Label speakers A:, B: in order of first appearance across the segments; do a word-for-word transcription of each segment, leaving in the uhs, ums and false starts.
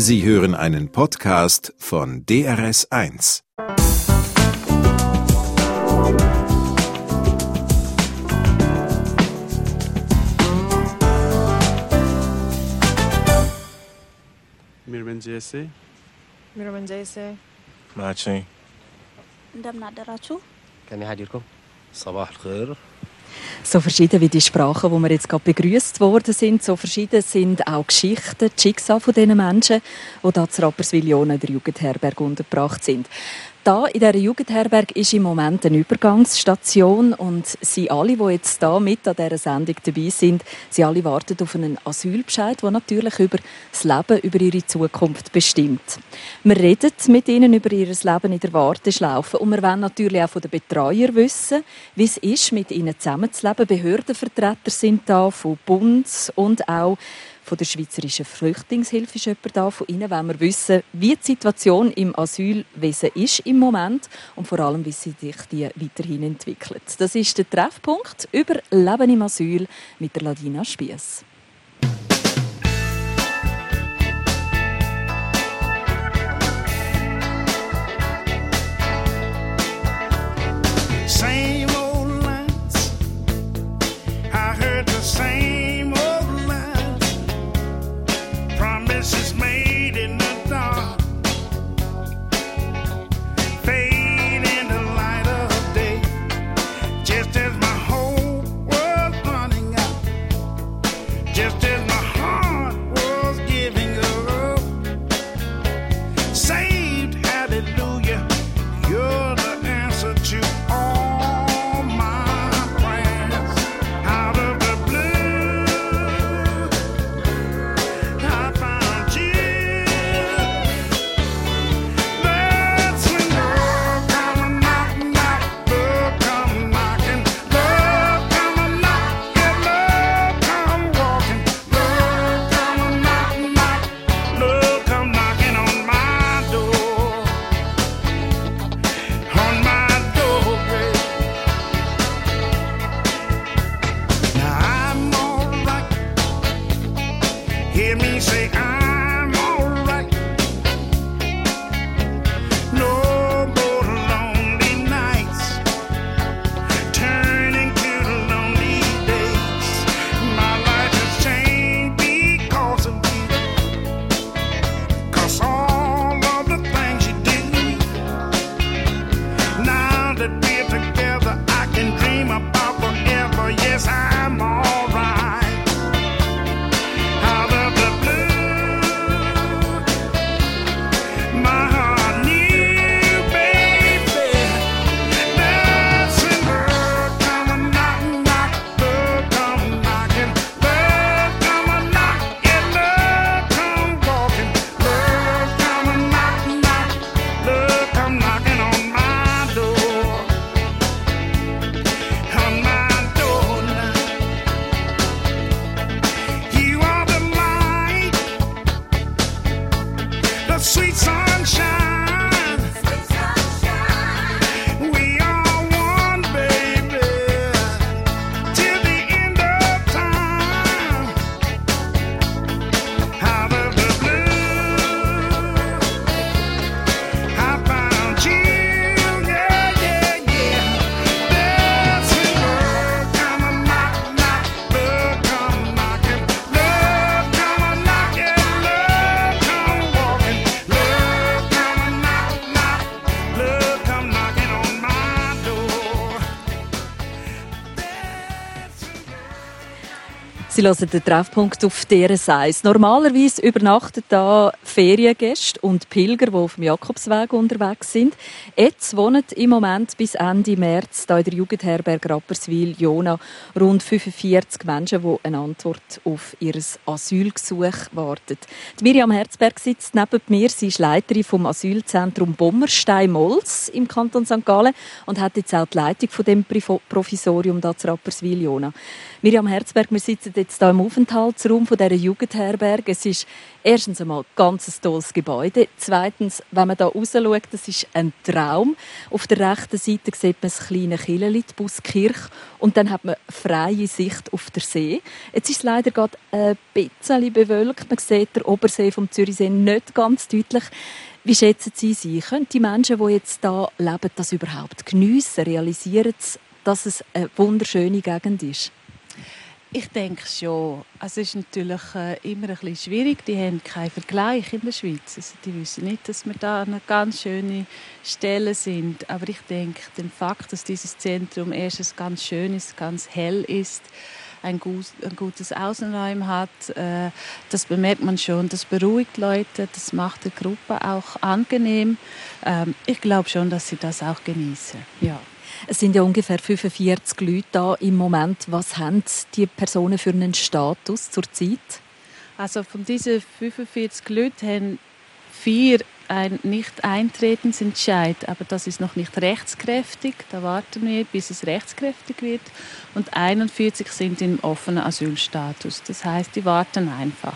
A: Sie hören einen Podcast von D R S eins.
B: ሚርመንጄሴ
C: ሚርመንጄሴ
D: ማቺ
C: እንደምን አደራችሁ?
D: ከኔ ሀዲርኩም صباح الخير.
E: So verschieden wie die Sprachen, die wir jetzt gerade begrüßt worden sind, so verschieden sind auch Geschichten, die Schicksale von diesen Menschen, die hier zu Rapperswil-Jona in der Jugendherberge untergebracht sind. Da in dieser Jugendherberge ist im Moment eine Übergangsstation und sie alle, die jetzt hier mit an dieser Sendung dabei sind, sie alle warten auf einen Asylbescheid, der natürlich über das Leben, über ihre Zukunft bestimmt. Wir reden mit ihnen über ihr Leben in der Warteschlaufe und wir wollen natürlich auch von den Betreuern wissen, wie es ist, mit ihnen zusammenzuleben. Behördenvertreter sind da von Bund und auch von der Schweizerischen Flüchtlingshilfe ist jemand da. Von ihnen wollen wir wissen, wie die Situation im Asylwesen ist im Moment und vor allem, wie sich die weiterhin entwickelt. Das ist der Treffpunkt über Leben im Asyl mit der Ladina Spiess. Sie hören den Treffpunkt auf D R S eins. Normalerweise übernachten da Feriengäste und Pilger, die auf dem Jakobsweg unterwegs sind. Jetzt wohnen im Moment bis Ende März da in der Jugendherberge Rapperswil-Jona rund fünfundvierzig Menschen, die eine Antwort auf ihr Asylgesuch warten. Die Miriam Herzberg sitzt neben mir. Sie ist Leiterin vom Asylzentrum Bommerstein-Molz im Kanton Sankt Gallen und hat jetzt auch die Leitung von dem Provisorium da zu Rapperswil-Jona. Miriam Herzberg, wir sitzen jetzt jetzt hier im Aufenthaltsraum von dieser Jugendherberge. Es ist erstens einmal ganz ein tolles Gebäude. Zweitens, wenn man hier raus schaut, das ist ein Traum. Auf der rechten Seite sieht man das kleine Kirchli, die Buskirche. Und dann hat man freie Sicht auf den See. Jetzt ist es leider gerade ein bisschen bewölkt. Man sieht den Obersee vom Zürichsee nicht ganz deutlich. Wie schätzen Sie sie? Können die Menschen, die jetzt hier leben, das überhaupt geniessen? Realisieren sie, dass es eine wunderschöne Gegend ist?
B: Ich denke schon. Also es ist natürlich äh, immer ein bisschen schwierig. Die haben keinen Vergleich in der Schweiz. Also die wissen nicht, dass wir da an einer ganz schöne Stelle sind. Aber ich denke, der Fakt, dass dieses Zentrum erstens ganz schön ist, ganz hell ist, ein, gut, ein gutes Außenraum hat, äh, das bemerkt man schon. Das beruhigt Leute, das macht der Gruppe auch angenehm. Ähm, ich glaube schon, dass sie das auch genießen. Ja.
E: Es sind ja ungefähr fünfundvierzig Leute da im Moment. Was haben die Personen für einen Status zurzeit?
B: Also von diesen fünfundvierzig Leuten haben vier ein Nicht-Eintretensentscheid, aber das ist noch nicht rechtskräftig. Da warten wir, bis es rechtskräftig wird. Und einundvierzig sind im offenen Asylstatus. Das heißt, die warten einfach.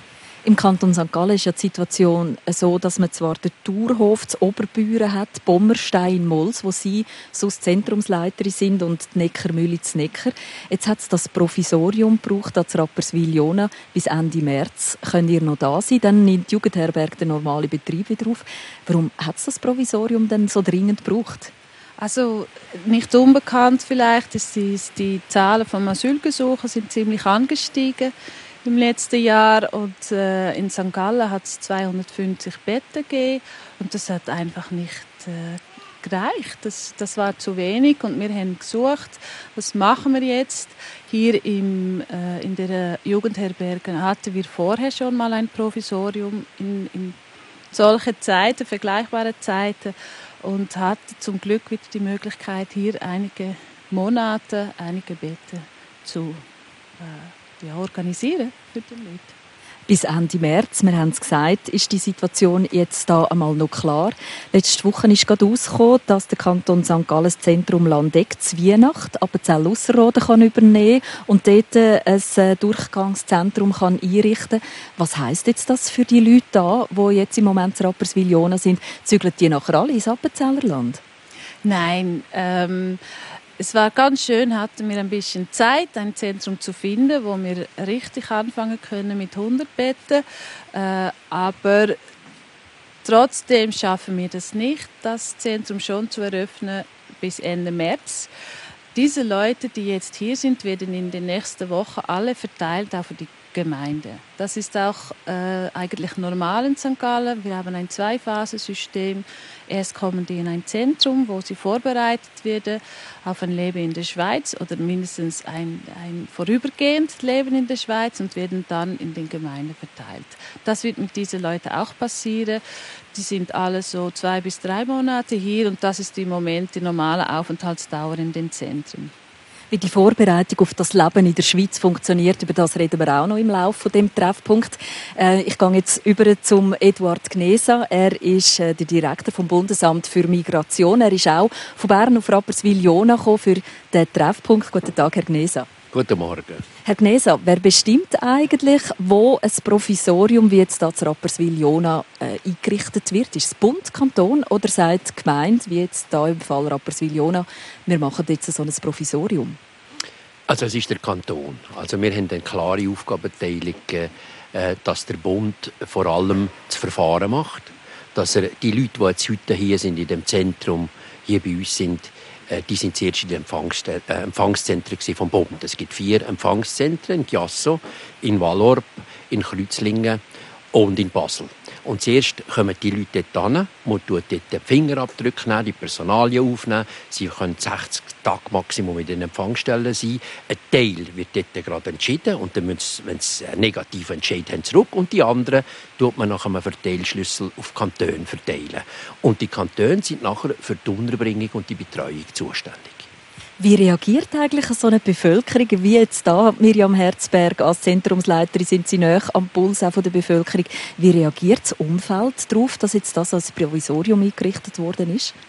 E: Im Kanton Sankt Gallen ist ja die Situation so, dass man zwar den Thurhof zu Oberbüren hat, Bommerstein in Mols, wo Sie sonst Zentrumsleiterin sind, und die Neckarmühle zu Neckar. Jetzt hat es das Provisorium gebraucht, das Rapperswil-Jona, bis Ende März. Könnt ihr noch da sein? Dann nimmt die Jugendherberge den normalen Betrieb wieder auf. Warum hat es das Provisorium denn so dringend gebraucht?
B: Also nicht unbekannt vielleicht, ist die, die Zahlen von Asylgesuchen sind ziemlich angestiegen im letzten Jahr, und äh, in Sankt Gallen hat es zweihundertfünfzig Betten gegeben und das hat einfach nicht äh, gereicht. Das, das war zu wenig und wir haben gesucht, was machen wir jetzt. Hier im, äh, in der Jugendherberge hatten wir vorher schon mal ein Provisorium in, in solchen Zeiten, vergleichbaren Zeiten, und hatte zum Glück wieder die Möglichkeit, hier einige Monate, einige Betten zu äh, Ja, organisieren für die Leute.
E: Bis Ende März, wir haben es gesagt, ist die Situation jetzt da einmal noch klar. Letzte Woche ist gerade rausgekommen, dass der Kanton Sankt Gallen das Zentrum Landeck zu Weihnacht Appenzell-Ausserrhoden kann übernehmen und dort ein Durchgangszentrum kann einrichten kann. Was heisst jetzt das für die Leute da, die jetzt im Moment zu Rapperswil-Jona sind? Zügeln die nachher alle ins Appenzellerland?
B: Nein, ähm... Es war ganz schön, hatten wir ein bisschen Zeit, ein Zentrum zu finden, wo wir richtig anfangen können mit hundert Betten. Äh, aber trotzdem schaffen wir das nicht, das Zentrum schon zu eröffnen bis Ende März. Diese Leute, die jetzt hier sind, werden in den nächsten Wochen alle verteilt auf die Gemeinde. Das ist auch äh, eigentlich normal in Sankt Gallen. Wir haben ein Zwei-Phasen-System. Erst kommen die in ein Zentrum, wo sie vorbereitet werden auf ein Leben in der Schweiz oder mindestens ein, ein vorübergehendes Leben in der Schweiz und werden dann in den Gemeinden verteilt. Das wird mit diesen Leuten auch passieren. Die sind alle so zwei bis drei Monate hier und das ist im Moment die normale Aufenthaltsdauer in den Zentren.
E: Wie die Vorbereitung auf das Leben in der Schweiz funktioniert, über das reden wir auch noch im Laufe von dem Treffpunkt. Äh, ich gehe jetzt über zum Eduard Gnesa. Er ist äh, der Direktor vom Bundesamt für Migration. Er ist auch von Bern auf Rapperswil-Jona gekommen für den Treffpunkt. Guten Tag, Herr Gnesa.
D: Guten Morgen.
E: Herr Gnesa, wer bestimmt eigentlich, wo ein Provisorium wie jetzt da zu Rapperswil-Jona äh, eingerichtet wird? Ist es Bund, Kanton oder sagt die Gemeinde, wie jetzt da im Fall Rapperswil-Jona, wir machen jetzt so ein Provisorium?
F: Also es ist der Kanton. Also wir haben eine klare Aufgabenteilung, äh, dass der Bund vor allem das Verfahren macht, dass er die Leute, die jetzt heute hier sind in dem Zentrum, hier bei uns sind, die sind zuerst in den Empfangs- äh, Empfangszentren vom Bund. Es gibt vier Empfangszentren, in Chiasso, in Vallorb, in Kreuzlingen und in Basel. Und zuerst kommen die Leute dort hin, man tut dort den Fingerabdruck nehmen, die Personalien aufnehmen. Sie können sechzig Tage Maximum in den Empfangsstellen sein. Ein Teil wird dort gerade entschieden und dann müssen sie, wenn sie einen negativen Entscheid haben, zurück. Und die anderen tut man nach einem Verteilschlüssel auf Kantone verteilen. Und die Kantone sind nachher für die Unterbringung und die Betreuung zuständig.
E: Wie reagiert eigentlich so eine Bevölkerung, wie jetzt da, Miriam Herzberg, als Zentrumsleiterin sind Sie nahe am Puls auch von der Bevölkerung. Wie reagiert das Umfeld darauf, dass jetzt das als Provisorium eingerichtet worden ist?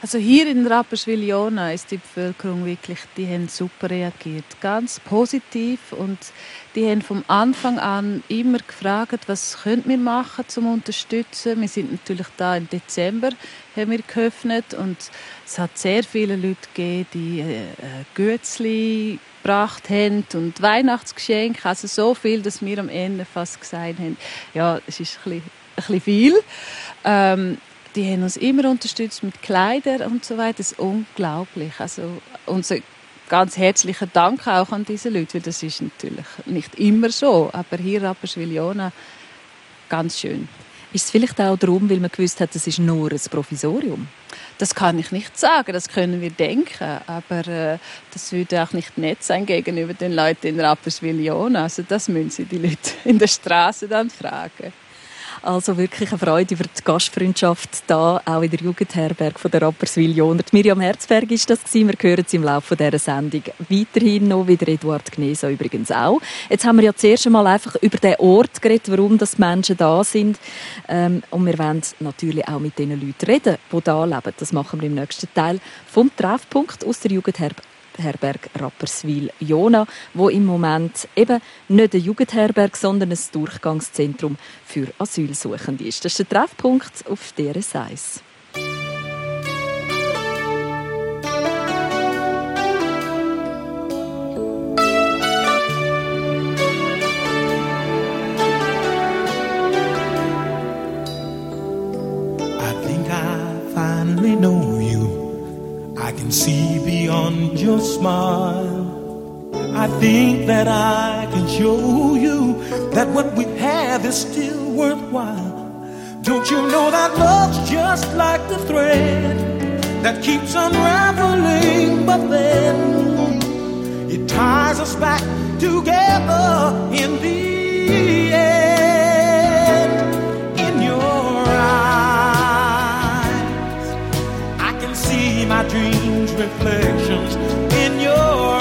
B: Also hier in Rapperswil-Jona ist die Bevölkerung wirklich, die haben super reagiert, ganz positiv, und die haben vom Anfang an immer gefragt, was können wir machen zum Unterstützen. Wir sind natürlich da im Dezember, haben wir geöffnet, und es hat sehr viele Leute gegeben, die äh, Gützli gebracht haben und Weihnachtsgeschenke, also so viel, dass wir am Ende fast gesagt haben, ja, es ist ein bisschen, ein bisschen viel. Ähm, die haben uns immer unterstützt mit Kleidern und so weiter. Das ist unglaublich. Also unser ganz herzlicher Dank auch an diese Leute, weil das ist natürlich nicht immer so, aber hier Rapperswil-Jona ganz schön.
E: Ist es vielleicht auch darum, weil man gewusst hat, das ist nur ein Provisorium?
B: Das kann ich nicht sagen, das können wir denken, aber äh, das würde auch nicht nett sein gegenüber den Leuten in Rapperswil-Jona. Also das müssen Sie die Leute in der Straße dann fragen.
E: Also wirklich eine Freude über die Gastfreundschaft da, auch in der Jugendherberge von der Rapperswil-Jona. Miriam Herzberg war das gewesen. Wir hören sie im Laufe dieser Sendung weiterhin noch, wie der Eduard Gnesa übrigens auch. Jetzt haben wir ja zuerst einmal einfach über den Ort geredet, warum die Menschen da sind. Ähm, und wir wollen natürlich auch mit den Leuten reden, die da leben. Das machen wir im nächsten Teil vom Treffpunkt aus der Jugendherberge. Herberg Rapperswil-Jona, wo im Moment eben nicht eine Jugendherberge, sondern ein Durchgangszentrum für Asylsuchende ist. Das ist der Treffpunkt auf D R S eins.
G: I think I finally know you. I can see beyond your smile. I think that I can show you that what we have is still worthwhile. Don't you know that love's just like the thread that keeps unraveling, but then it ties us back together in the end. In your eyes, I can see my dreams, reflections in your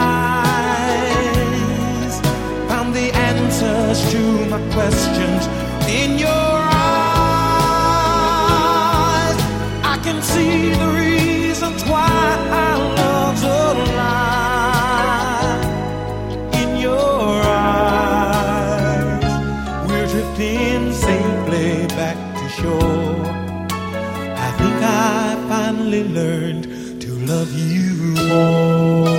G: eyes. Found the answers to my questions in your eyes. I can see the reasons why our love's alive. In your eyes, we're drifting safely back to shore. I think I finally learned to love you more.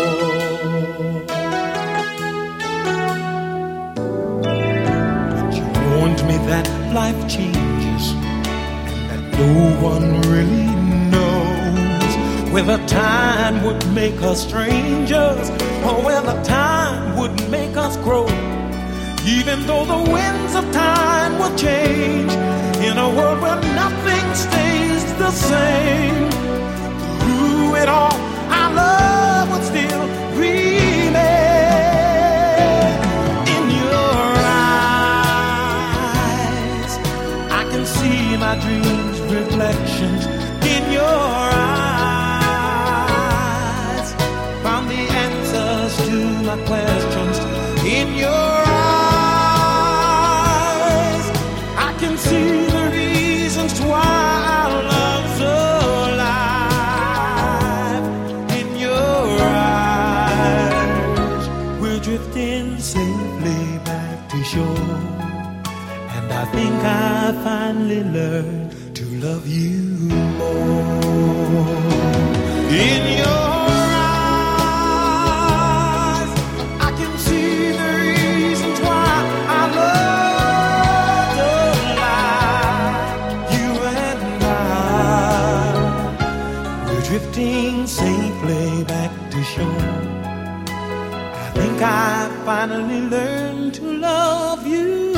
G: You warned me that life changes and that no one really knows whether time would make us strangers or whether time would make us grow. Even though the winds of time will change in a world where nothing stays the same, through it all, our love would still remain. In your eyes, I can see my dreams, reflections in your eyes. Found the answers to my questions in your eyes. I can see the reasons why our love's alive. In your eyes, we're drifting safely back to shore. And I think I finally learned to love you more. In your drifting safely back to shore. I think I finally learned to love you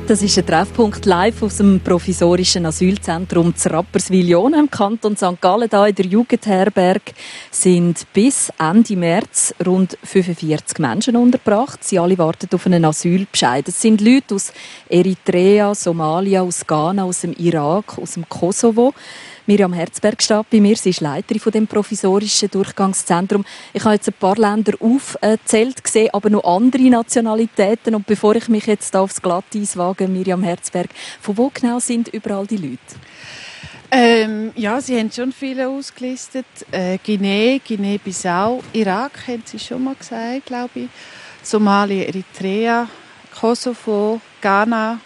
E: Das ist ein Treffpunkt live aus dem provisorischen Asylzentrum zu Rapperswil-Jona im Kanton Sankt Gallen. Hier in der Jugendherberge sind bis Ende März rund fünfundvierzig Menschen untergebracht. Sie alle warten auf einen Asylbescheid. Es sind Leute aus Eritrea, Somalia, aus Ghana, aus dem Irak, aus dem Kosovo. Miriam Herzberg steht bei mir. Sie ist Leiterin von dem provisorischen Durchgangszentrum. Ich habe jetzt ein paar Länder aufgezählt gesehen, aber noch andere Nationalitäten. Und bevor ich mich jetzt da aufs Glatteis wage, Miriam Herzberg, von wo genau sind überall die Leute?
B: Ähm, ja, Sie haben schon viele ausgelistet. Äh, Guinea, Guinea-Bissau, Irak haben Sie schon mal gesagt, glaube ich. Somalia, Eritrea, Kosovo, Ghana,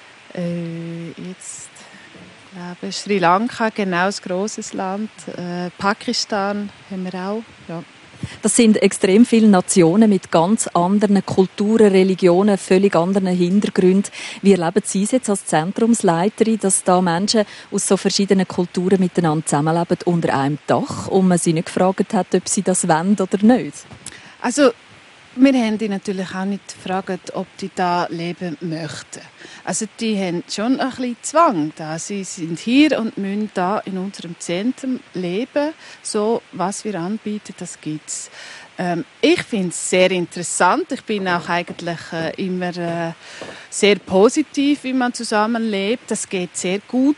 B: äh, jetzt Ich glaube, Sri Lanka, genau ein grosses Land. Äh, Pakistan haben wir auch. Ja.
E: Das sind extrem viele Nationen mit ganz anderen Kulturen, Religionen, völlig anderen Hintergründen. Wie erleben Sie es jetzt als Zentrumsleiterin, dass da Menschen aus so verschiedenen Kulturen miteinander zusammenleben unter einem Dach und man sie nicht gefragt hat, ob sie das wollen oder nicht?
B: Also, wir haben die natürlich auch nicht gefragt, ob die da leben möchten. Also die haben schon ein bisschen Zwang da. Sie sind hier und müssen da in unserem Zentrum leben. So, was wir anbieten, das gibt's. Ähm, ich finde es sehr interessant. Ich bin auch eigentlich äh, immer äh, sehr positiv, wie man zusammenlebt. Das geht sehr gut.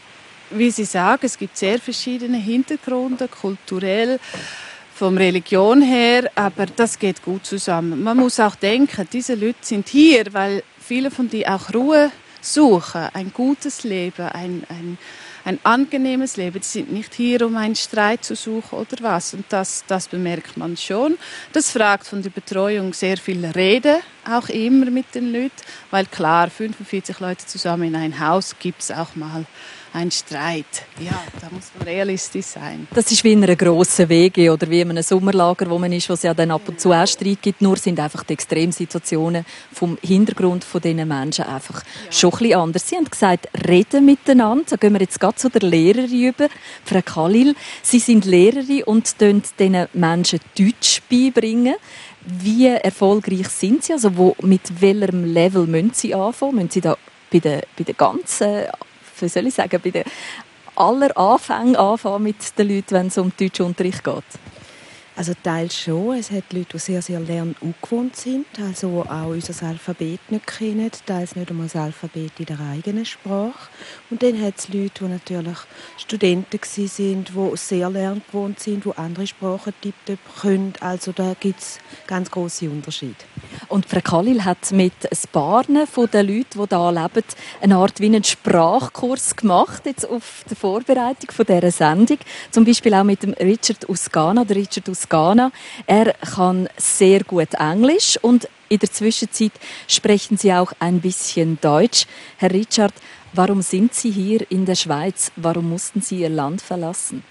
B: Wie Sie sagen, es gibt sehr verschiedene Hintergründe, kulturell, von Religion her, aber das geht gut zusammen. Man muss auch denken, diese Leute sind hier, weil viele von denen auch Ruhe suchen, ein gutes Leben, ein, ein, ein angenehmes Leben. Sie sind nicht hier, um einen Streit zu suchen oder was. Und das, das bemerkt man schon. Das fragt von der Betreuung sehr viel Rede, auch immer mit den Leuten, weil klar, fünfundvierzig Leute zusammen in ein Haus gibt es auch mal ein Streit. Ja, da muss man realistisch sein.
E: Das ist wie in einer grossen W G oder wie in einem Sommerlager, wo man ist, wo es ja dann ab und zu auch Streit gibt. Nur sind einfach die Extremsituationen vom Hintergrund von diesen Menschen einfach ja. schon ein bisschen anders. Sie haben gesagt, reden miteinander. Da gehen wir jetzt gerade zu der Lehrerin über, Frau Khalil. Sie sind Lehrerin und bringen diesen Menschen Deutsch beibringen. Wie erfolgreich sind Sie? Also wo, mit welchem Level müssen Sie anfangen? Müssen Sie da bei den, bei den ganzen wie soll ich sagen, bei den aller Anfängen anfangen mit den Leuten, wenn es um Deutschunterricht geht?
H: Also teils schon. Es hat Leute, die sehr, sehr lernungewohnt sind, also auch unser Alphabet nicht kennen, teils nicht einmal das Alphabet in der eigenen Sprache. Und dann hat es Leute, die natürlich Studenten waren, die sehr lerngewohnt sind, die andere Sprachen tiptop können. Also da gibt es ganz grosse Unterschiede.
E: Und Frau Khalil hat mit ein paar von den Leuten, die hier leben, eine Art wie einen Sprachkurs gemacht, jetzt auf der Vorbereitung von dieser Sendung. Zum Beispiel auch mit dem Richard aus Ghana. Der Richard aus Ghana. Er kann sehr gut Englisch und in der Zwischenzeit sprechen Sie auch ein bisschen Deutsch. Herr Richard, warum sind Sie hier in der Schweiz? Warum mussten Sie Ihr Land verlassen?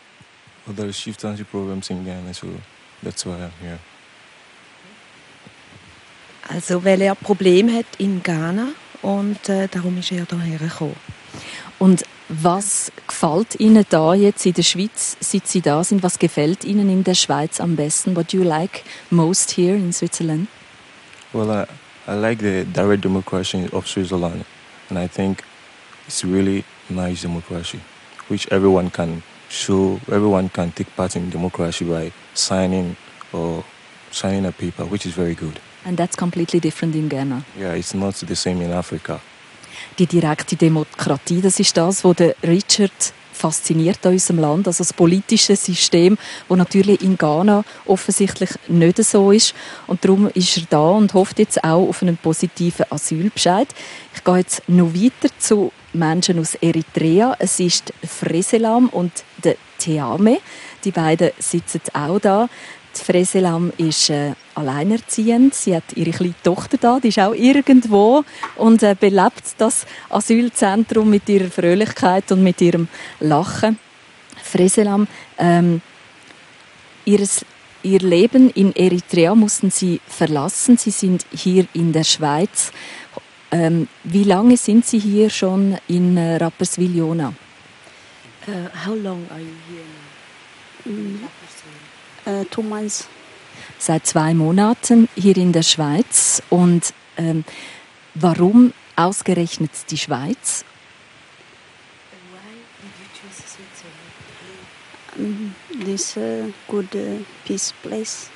I: Well, there are chieftaincy programs in Ghana, so that's why I'm here.
H: Also, weil er Probleme hat in Ghana und äh, darum ist er hierher gekommen.
E: Und was gefällt Ihnen da jetzt in der Schweiz, seit Sie da sind? Was gefällt Ihnen in der Schweiz am besten? What do you like most here in Switzerland?
I: Well, I, I like the direct democracy of Switzerland, and I think it's really nice democracy, which everyone can show, everyone can take part in democracy by signing or signing a paper, which is very good.
E: And that's completely different in Ghana?
I: Yeah, it's not the same in Africa.
E: Die direkte Demokratie, das ist das, was Richard fasziniert an unserem Land, also das politische System, das natürlich in Ghana offensichtlich nicht so ist. Und darum ist er da und hofft jetzt auch auf einen positiven Asylbescheid. Ich gehe jetzt noch weiter zu Menschen aus Eritrea. Es ist Freselam und der Teame. Die beiden sitzen auch da. Die Freselam ist äh, alleinerziehend. Sie hat ihre kleine Tochter da, die ist auch irgendwo und äh, belebt das Asylzentrum mit ihrer Fröhlichkeit und mit ihrem Lachen. Freselam, ähm, ihres, ihr Leben in Eritrea mussten sie verlassen. Sie sind hier in der Schweiz. Ähm, wie lange sind Sie hier schon in äh, Rapperswil-Jona?
H: Uh, how long are you here?
C: Mm. Uh, two months.
E: Seit zwei Monaten hier in der Schweiz. Und ähm, warum ausgerechnet die Schweiz?
C: Um, this uh, good uh, peace place.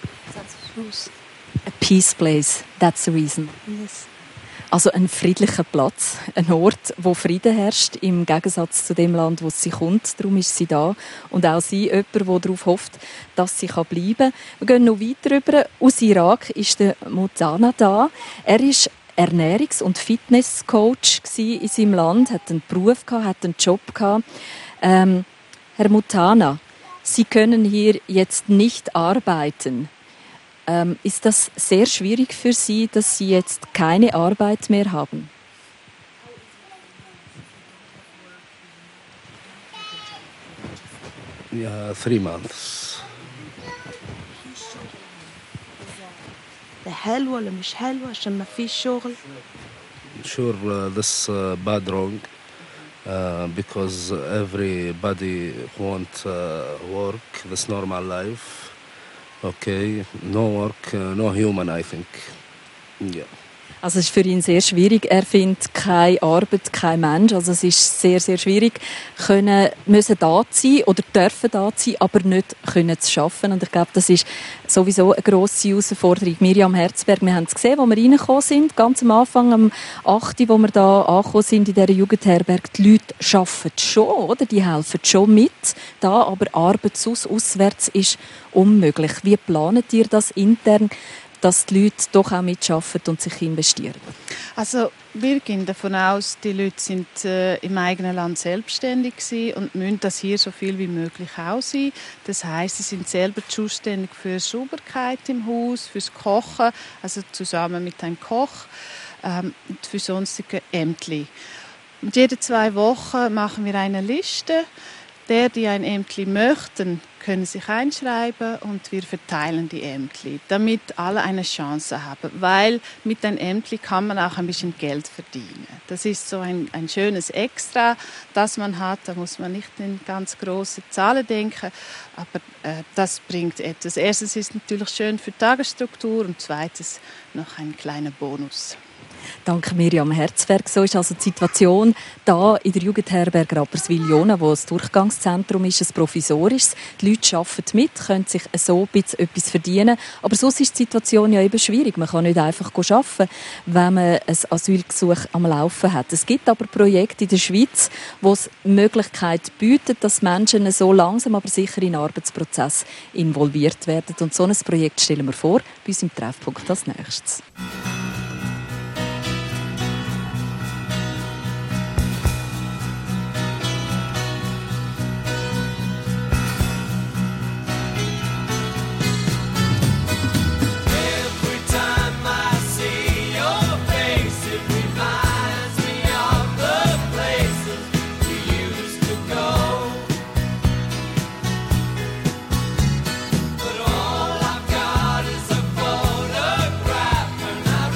E: A peace place, that's the reason.
C: Yes.
E: Also ein friedlicher Platz, ein Ort, wo Frieden herrscht, im Gegensatz zu dem Land, wo sie kommt. Darum ist sie da. Und auch sie, jemand, der darauf hofft, dass sie bleiben kann. Wir gehen noch weiter rüber. Aus Irak ist der Mutana da. Er ist Ernährungs- und Fitnesscoach in seinem Land, hat einen Beruf gehabt, hat einen Job gehabt. Ähm, Herr Mutana, Sie können hier jetzt nicht arbeiten. Ähm, ist das sehr schwierig für Sie, dass Sie jetzt keine Arbeit mehr haben?
D: Yeah, three months.
H: حلوة ولا مش حلوة عشان ما فيش شغل؟
D: Sure, uh, this uh, bad wrong uh, because everybody want uh, work, this normal life. Okay, no work, uh, no human, I think. Yeah.
E: Also es ist für ihn sehr schwierig. Er findet keine Arbeit, kein Mensch. Also es ist sehr, sehr schwierig, können, müssen da sein oder dürfen da sein, aber nicht können zu arbeiten. Und ich glaube, das ist sowieso eine grosse Herausforderung. Miriam Herzberg, wir haben es gesehen, wo wir reingekommen sind, ganz am Anfang, am achten wo wir da angekommen sind in dieser Jugendherberge. Die Leute arbeiten schon, oder? Die helfen schon mit. Da aber Arbeitsaus, auswärts ist unmöglich. Wie planet ihr das intern, dass die Leute doch auch mitarbeiten und sich investieren?
B: Also wir gehen davon aus, die Leute sind äh, im eigenen Land selbstständig gewesen und müssen das hier so viel wie möglich auch sein. Das heisst, sie sind selber zuständig für Sauberkeit im Haus, fürs Kochen, also zusammen mit einem Koch ähm, und für sonstige Ämtli. Und jede zwei Wochen machen wir eine Liste. Der, die ein Ämtli möchten, können sich einschreiben und wir verteilen die Ämtli, damit alle eine Chance haben. Weil mit einem Ämtli kann man auch ein bisschen Geld verdienen. Das ist so ein, ein schönes Extra, das man hat. Da muss man nicht in ganz grosse Zahlen denken, aber äh, das bringt etwas. Erstens ist es natürlich schön für die Tagesstruktur und zweitens noch ein kleiner Bonus.
E: Danke Miriam Herzberg. So ist also die Situation da in der Jugendherberge Rapperswil-Jona, wo das Durchgangszentrum ist, ein provisorisches. Die Leute arbeiten mit, können sich so ein bisschen etwas verdienen. Aber sonst ist die Situation ja eben schwierig. Man kann nicht einfach arbeiten, wenn man ein Asylgesuch am Laufen hat. Es gibt aber Projekte in der Schweiz, wo es die Möglichkeit bietet, dass Menschen so langsam aber sicher in den Arbeitsprozess involviert werden. Und so ein Projekt stellen wir vor, bei uns im Treffpunkt als nächstes.
J: But all I've got is a photograph, and I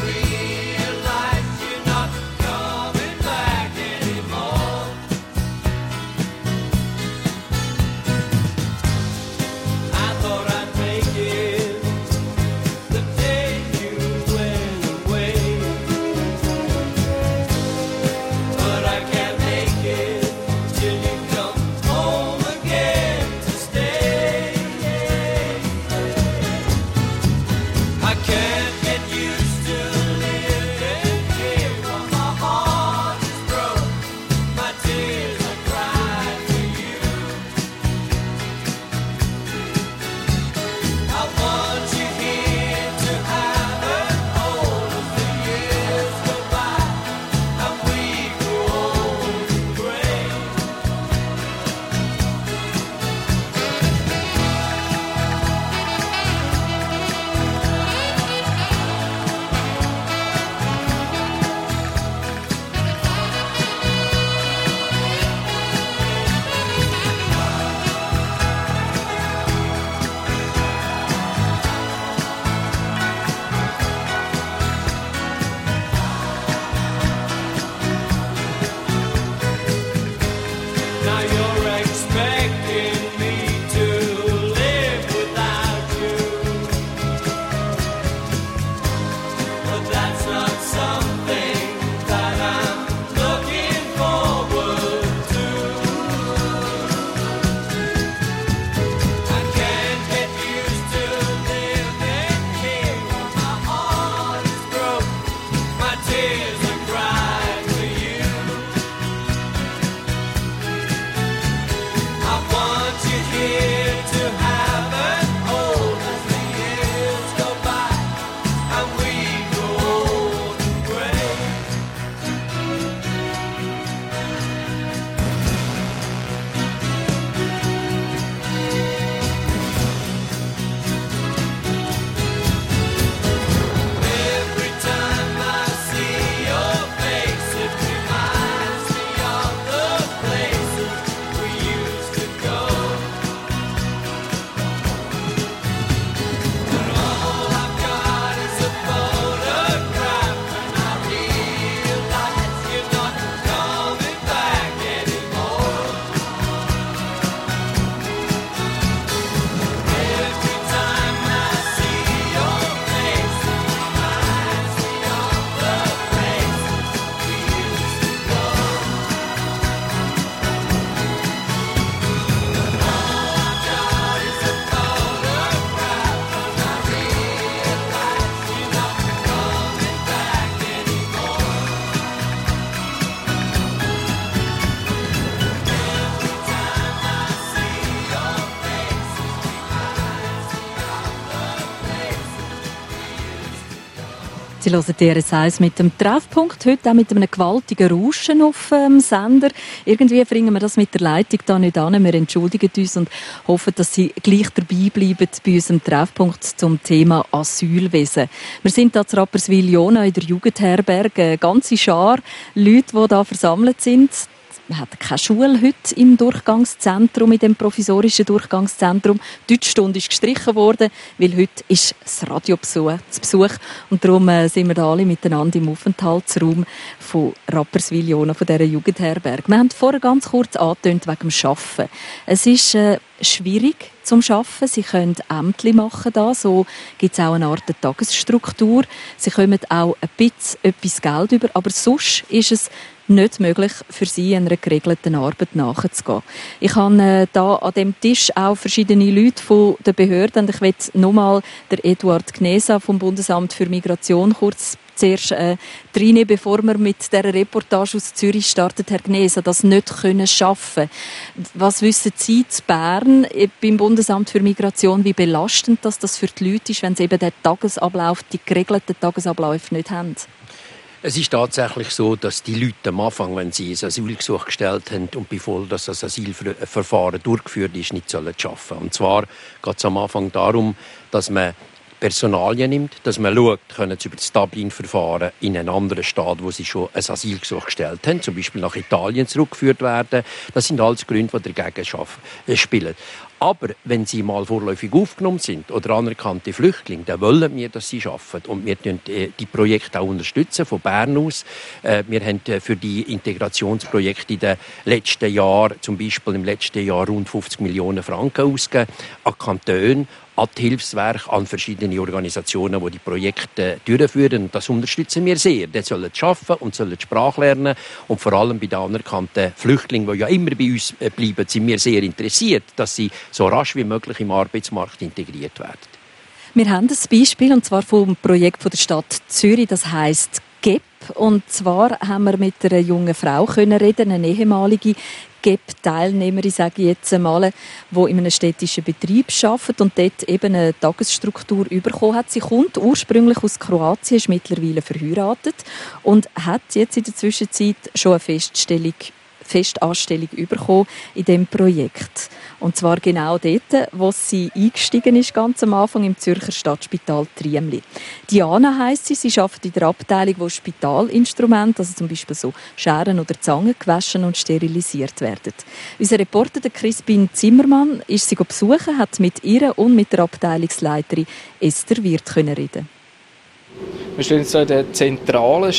E: Sie hören D R S eins mit dem Treffpunkt, heute auch mit einem gewaltigen Rauschen auf dem Sender. Irgendwie bringen wir das mit der Leitung da nicht an. Wir entschuldigen uns und hoffen, dass Sie gleich dabei bleiben bei unserem Treffpunkt zum Thema Asylwesen. Wir sind hier zu Rapperswil-Jona in der Jugendherberge, eine ganze Schar Leute, die hier versammelt sind. Wir haben keine Schule heute im Durchgangszentrum, in dem provisorischen Durchgangszentrum. Die Deutschstunde ist gestrichen worden, weil heute ist das Radio zu Besuch. Und darum sind wir da alle miteinander im Aufenthaltsraum von Rapperswil-Jona, von dieser Jugendherberge. Wir haben vorher ganz kurz angetönt wegen dem Arbeiten. Es ist äh, schwierig zum Arbeiten. Sie können Ämtli machen da. So gibt es auch eine Art Tagesstruktur. Sie kommen auch ein bisschen etwas Geld über. Aber sonst ist es nicht möglich für sie, einer geregelten Arbeit nachzugehen. Ich habe äh, da an dem Tisch auch verschiedene Leute von den Behörden. Und ich möchte nochmal den Eduard Gnesa vom Bundesamt für Migration kurz zuerst äh, reinnehmen, bevor wir mit dieser Reportage aus Zürich starten. Herr Gnesa, das nicht können schaffen. Was wissen Sie zu Bern äh, beim Bundesamt für Migration, wie belastend das, das für die Leute ist, wenn sie eben den Tagesablauf, die geregelten Tagesabläufe nicht haben?
F: Es ist tatsächlich so, dass die Leute am Anfang, wenn sie ein Asylgesuch gestellt haben und bevor das Asylverfahren durchgeführt ist, nicht arbeiten sollen. Und zwar geht es am Anfang darum, dass man Personalien nimmt, dass man schaut, können sie über das Dublin-Verfahren in einen anderen Staat, wo sie schon ein Asylgesuch gestellt haben, zum Beispiel nach Italien zurückgeführt werden. Das sind alles Gründe, die dagegen spielen. Aber wenn sie mal vorläufig aufgenommen sind oder anerkannte Flüchtlinge, dann wollen wir, dass sie arbeiten. Und wir unterstützen die Projekte auch unterstützen von Bern aus. Wir haben für die Integrationsprojekte in den letzten Jahren, zum Beispiel im letzten Jahr rund fünfzig Millionen Franken ausgegeben an Kantone, an die Hilfswerke, an verschiedene Organisationen, die die Projekte durchführen. Und das unterstützen wir sehr. Die sollen arbeiten und sollen die Sprache lernen. Und vor allem bei den anerkannten Flüchtlingen, die ja immer bei uns bleiben, sind wir sehr interessiert, dass sie so rasch wie möglich im Arbeitsmarkt integriert werden.
E: Wir haben ein Beispiel, und zwar vom Projekt von der Stadt Zürich, das heisst G E P. Und zwar haben wir mit einer jungen Frau können reden, eine ehemalige G E P-Teilnehmerin, sage ich jetzt einmal, die in einem städtischen Betrieb arbeitet und dort eben eine Tagesstruktur bekommen hat. Sie kommt ursprünglich aus Kroatien, ist mittlerweile verheiratet und hat jetzt in der Zwischenzeit schon eine Feststellung Festanstellung bekommen in diesem Projekt. Und zwar genau dort, wo sie eingestiegen ist, ganz am Anfang im Zürcher Stadtspital Triemli. Diana heisst sie, sie arbeitet in der Abteilung, wo Spitalinstrumente, also zum Beispiel so Scheren oder Zangen, gewaschen und sterilisiert werden. Unser Reporter Crispin Zimmermann ist sie besuchen, hat mit ihr und mit der Abteilungsleiterin Esther Wirth reden.
J: Wir stehen jetzt in der zentralen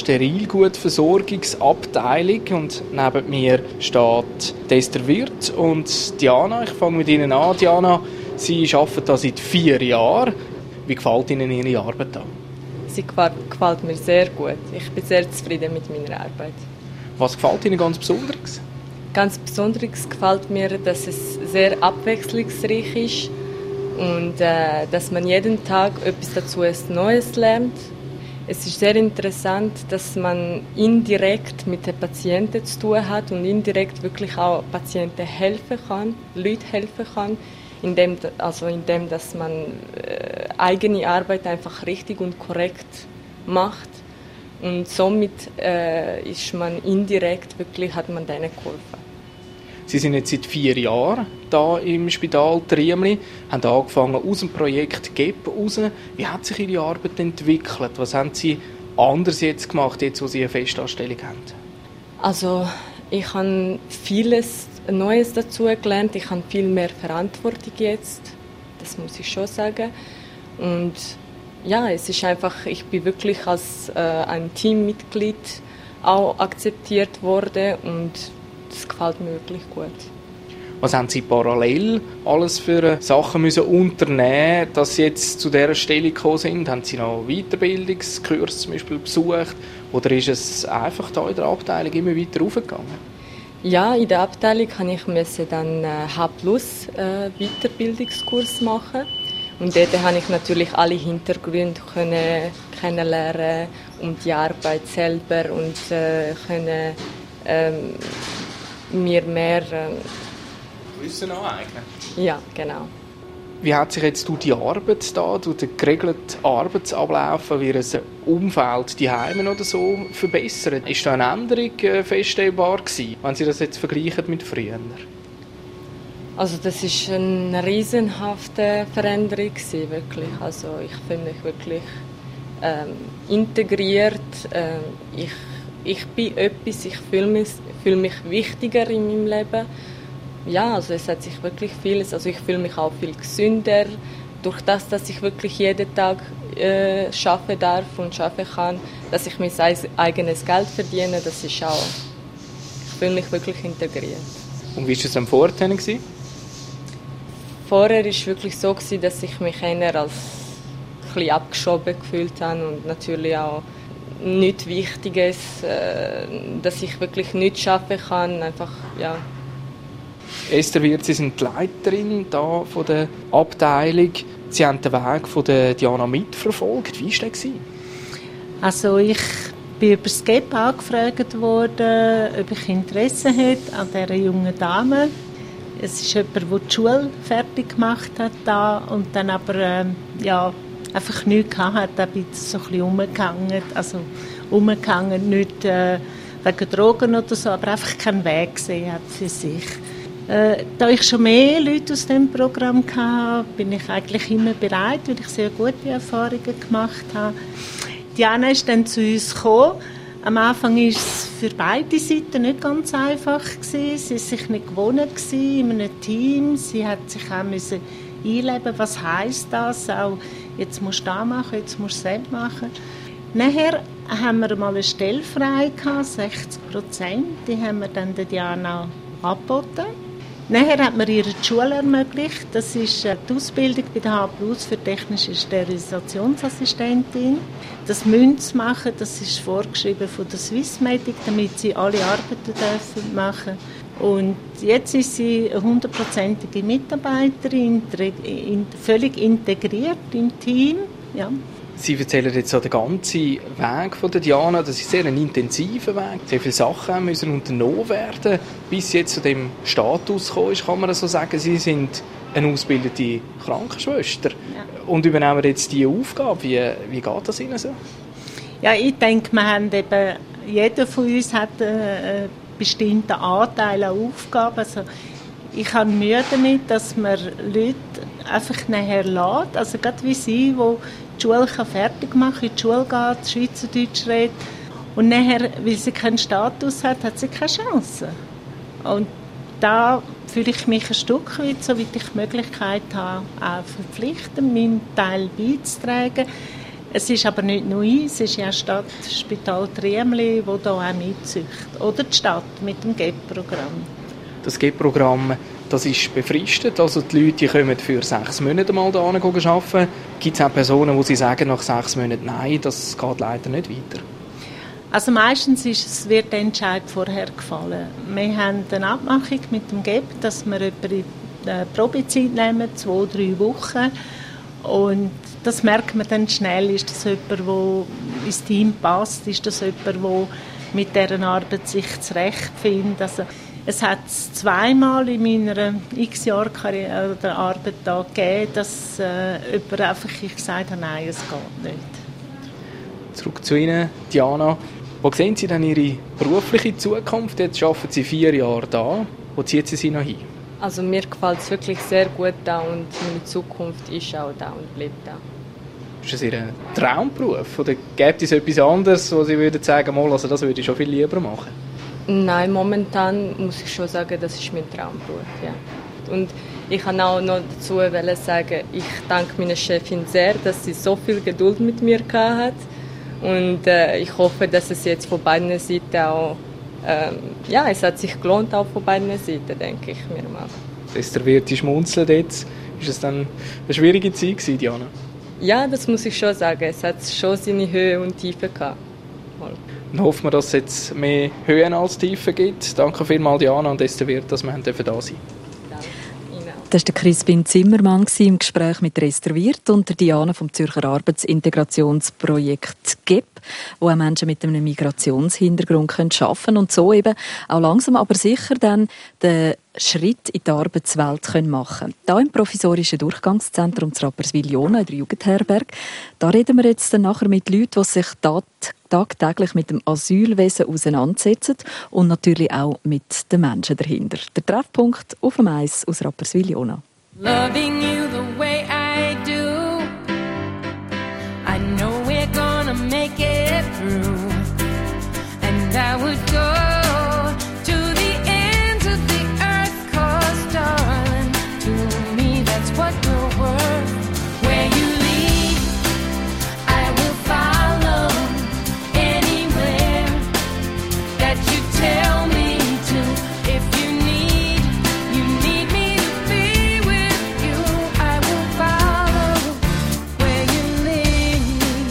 J: Sterilgutversorgungsabteilung und neben mir steht Esther Wirth und Diana. Ich fange mit Ihnen an. Diana, Sie arbeiten da seit vier Jahren. Wie gefällt Ihnen Ihre Arbeit da?
K: Sie gefällt mir sehr gut. Ich bin sehr zufrieden mit meiner Arbeit.
J: Was gefällt Ihnen ganz besonders?
K: Ganz besonders gefällt mir, dass es sehr abwechslungsreich ist und äh, dass man jeden Tag etwas dazu Neues lernt. Es ist sehr interessant, dass man indirekt mit den Patienten zu tun hat und indirekt wirklich auch Patienten helfen kann, Leuten helfen kann, indem, also indem dass man äh, eigene Arbeit einfach richtig und korrekt macht. Und somit äh, ist man indirekt wirklich, hat man denen geholfen.
J: Sie sind jetzt seit vier Jahren hier im Spital Triemli, haben angefangen aus dem Projekt G E P raus. Wie hat sich Ihre Arbeit entwickelt? Was haben Sie anders jetzt gemacht, jetzt wo Sie eine Festanstellung haben?
K: Also ich habe vieles Neues dazu gelernt. Ich habe viel mehr Verantwortung jetzt. Das muss ich schon sagen. Und ja, es ist einfach, ich bin wirklich als äh, ein Teammitglied auch akzeptiert worden und das gefällt mir wirklich gut.
J: Was haben Sie parallel alles für Sachen müssen unternehmen, dass Sie jetzt zu dieser Stelle gekommen sind? Haben Sie noch Weiterbildungskurse zum Beispiel besucht? Oder ist es einfach da in der Abteilung immer weiter raufgegangen?
K: Ja, in der Abteilung musste ich dann H plus äh, Weiterbildungskurs machen. Und dort konnte ich natürlich alle Hintergründe können kennenlernen und die Arbeit selber und äh, können ähm, mir mehr äh,
J: Wissen aneignen.
K: Ja, genau.
J: Wie hat sich jetzt durch die Arbeit da, durch den geregelten Arbeitsablauf, wie ein Umfeld die Heime oder so verbessert? Ist da eine Änderung feststellbar gewesen, wenn Sie das jetzt vergleichen mit früher?
K: Also das ist eine riesenhafte Veränderung gewesen, wirklich. Also ich fühle mich wirklich ähm, integriert. Ähm, ich, ich bin etwas, ich fühle mich, fühle mich wichtiger in meinem Leben. Ja, also es hat sich wirklich vieles, also ich fühle mich auch viel gesünder durch das, dass ich wirklich jeden Tag äh, arbeiten darf und arbeiten kann, dass ich mein eigenes Geld verdiene, das ist auch, ich fühle mich wirklich integriert.
J: Und wie war das am Vorteil?
K: Vorher war es wirklich so, dass ich mich eher als ein bisschen abgeschoben gefühlt habe und natürlich auch nichts Wichtiges, äh, dass ich wirklich nichts arbeiten kann, einfach, ja.
J: Esther Wirth, Sie sind die Leiterin da von der Abteilung. Sie haben den Weg von der Diana mitverfolgt. Wie war das?
L: Also ich bin über das G E P angefragt worden, ob ich Interesse hätte an dieser jungen Dame. Es ist jemand, der die Schule fertig gemacht hat da und dann aber ähm, ja, einfach nichts hatte, da bin ich so ein bisschen umgegangen. Also umgegangen, nicht äh, wegen Drogen oder so, aber einfach keinen Weg gesehen hat für sich. Äh, da ich schon mehr Leute aus diesem Programm hatte, bin ich eigentlich immer bereit, weil ich sehr gute Erfahrungen gemacht habe. Diana ist dann zu uns gekommen. Am Anfang war es für beide Seiten nicht ganz einfach. Sie war sich nicht gewohnt in einem Team. Sie hat sich auch müssen einleben, was heisst das? Auch, jetzt musst du das machen, jetzt musst du das machen. Nachher haben wir mal eine Stelle frei gehabt, sechzig Prozent. Die haben wir dann der Diana angeboten. Nachher hat man ihr die Schule ermöglicht. Das ist die Ausbildung bei der H plus für technische Sterilisationsassistentin. Das müssen sie machen, das ist vorgeschrieben von der Swissmedic, damit sie alle Arbeiten dürfen machen. Und jetzt ist sie eine hundertprozentige Mitarbeiterin, völlig integriert im Team. Ja.
J: Sie erzählen jetzt so den ganzen Weg von der Diana. Das ist sehr ein intensiver Weg. Sehr viele Sachen müssen unternommen werden, bis sie jetzt zu dem Status gekommen ist, kann man so sagen. Sie sind eine ausgebildete Krankenschwester ja. und übernehmen jetzt diese Aufgabe. Wie, wie geht das Ihnen so?
L: Ja, ich denke, wir haben eben, jeder von uns hat einen bestimmten Anteil an Aufgaben. Also ich habe Mühe damit, dass man Leute einfach nachher lässt. Also gerade wie Sie, die die Schule fertig machen, in die Schule geht, Schweizerdeutsch redet. Und nachher, weil sie keinen Status hat, hat sie keine Chance. Und da fühle ich mich ein Stück weit, soweit ich die Möglichkeit habe, auch verpflichtet, meinen Teil beizutragen. Es ist aber nicht nur ich, es ist ja die Stadt Spital Triemli, die hier auch mitzüchtet. Oder die Stadt mit dem G E P-Programm.
J: Das G E P-Programm, das ist befristet, also die Leute die kommen für sechs Monate mal hier arbeiten. Gibt es auch Personen, die sie sagen, nach sechs Monaten, nein, das geht leider nicht weiter?
L: Also meistens ist es, wird der Entscheid vorher gefallen. Wir haben eine Abmachung mit dem G E P, dass wir jemanden in die Probezeit nehmen, zwei, drei Wochen. Und das merkt man dann schnell. Ist das jemand, der ins Team passt? Ist das jemand, der mit dieser Arbeit sich zurechtfindet? Also, es hat es zweimal in meiner x Jahre Karriere oder Arbeit da gegeben, dass äh, jemand einfach ich gesagt hat, nein, es geht nicht.
J: Zurück zu Ihnen, Diana. Wo sehen Sie denn Ihre berufliche Zukunft? Jetzt arbeiten Sie vier Jahre da. Wo zieht Sie sie noch hin?
K: Also mir gefällt es wirklich sehr gut da und meine Zukunft ist auch da und bleibt da.
J: Ist das Ihr Traumberuf? Oder gibt es etwas anderes, wo Sie würden sagen, mal, also das würde ich schon viel lieber machen?
K: Nein, momentan muss ich schon sagen, das ist mein Traumberuf. Ja. Und ich kann auch noch dazu sagen, ich danke meiner Chefin sehr, dass sie so viel Geduld mit mir hat. Und äh, ich hoffe, dass es jetzt von beiden Seiten auch, ähm, ja, es hat sich gelohnt, auch von beiden Seiten, denke ich mir mal.
J: Esther Wirth schmunzeln jetzt. Ist es dann eine schwierige Zeit gewesen, Diana?
K: Ja, das muss ich schon sagen. Es hat schon seine Höhe und Tiefe gehabt. Mal.
J: Dann hoffen wir, dass es jetzt mehr Höhen als Tiefen gibt. Danke vielmals, Diana und Esther Wirth, dass wir da sein dürfen.
E: Das war Crispin Zimmermann im Gespräch mit Esther Wirth und der Diana vom Zürcher Arbeitsintegrationsprojekt G E P, wo auch Menschen mit einem Migrationshintergrund arbeiten können und so eben auch langsam aber sicher dann den Schritt in die Arbeitswelt machen können. Hier im provisorischen Durchgangszentrum zu Rapperswil-Jona in der Jugendherberge, da reden wir jetzt dann nachher mit Leuten, die sich tat tagtäglich mit dem Asylwesen auseinandersetzen und natürlich auch mit den Menschen dahinter. Der Treffpunkt auf dem Eis aus Rapperswil-Jona.
M: Loving you the way I do, I know we're gonna make it through, and I would go to the ends of the earth, 'cause darling, to me that's what you're worth. Where you lead, I will follow, anywhere that you tell me to. If you need, you need me to be with you, I will follow where you lead.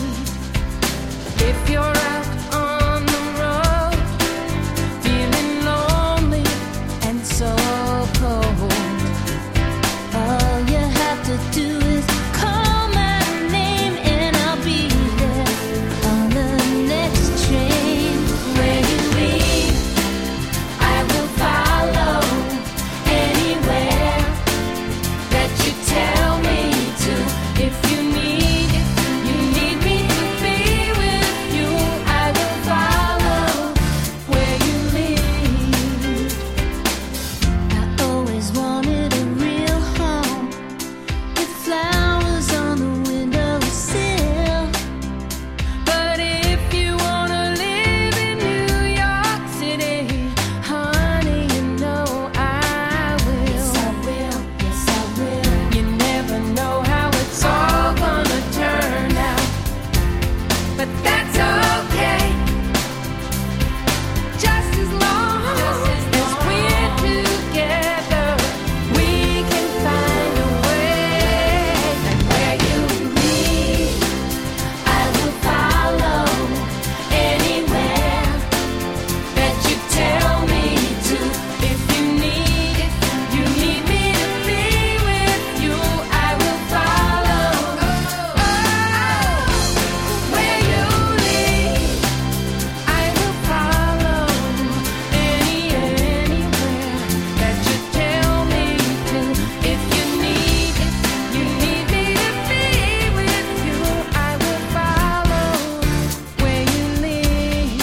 M: If you're out on the road, feeling lonely and so cold, all you have to do is call my name and I'll be there on the next train. Where you lead, I will follow, anywhere that you tell me to. If you need, you need me to be with you, I will follow where you lead. I always wanted a real home with flowers on the windowsill. But if you wanna live in New York City, honey, you know I will. Yes, I will. Yes, I will. You never know how it's all gonna turn out, but that's okay. Just as long as we're together, we can find a way. And where you lead, I will follow, anywhere that you tell me to. If you need, you need me to be with you, I will follow. Where you lead, I will follow, any anywhere that you tell me to. If you need, you need me to be with you, I will follow where you lead.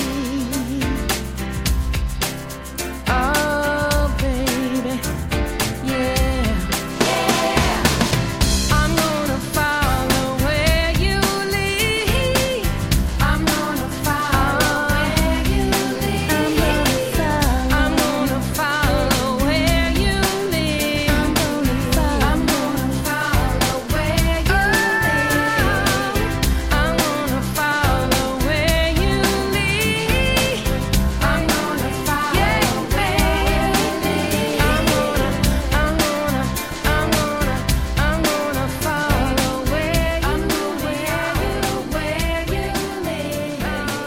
M: Oh, baby, yeah, yeah. I'm gonna follow where you lead. I'm gonna follow where you lead. I'm gonna follow where you lead. I'm gonna follow. I'm gonna follow where you lead. I'm gonna follow where you lead. I'm gonna follow where you lead. I'm gonna, I'm gonna, I'm gonna, I'm gonna follow where you lead. Where you lead.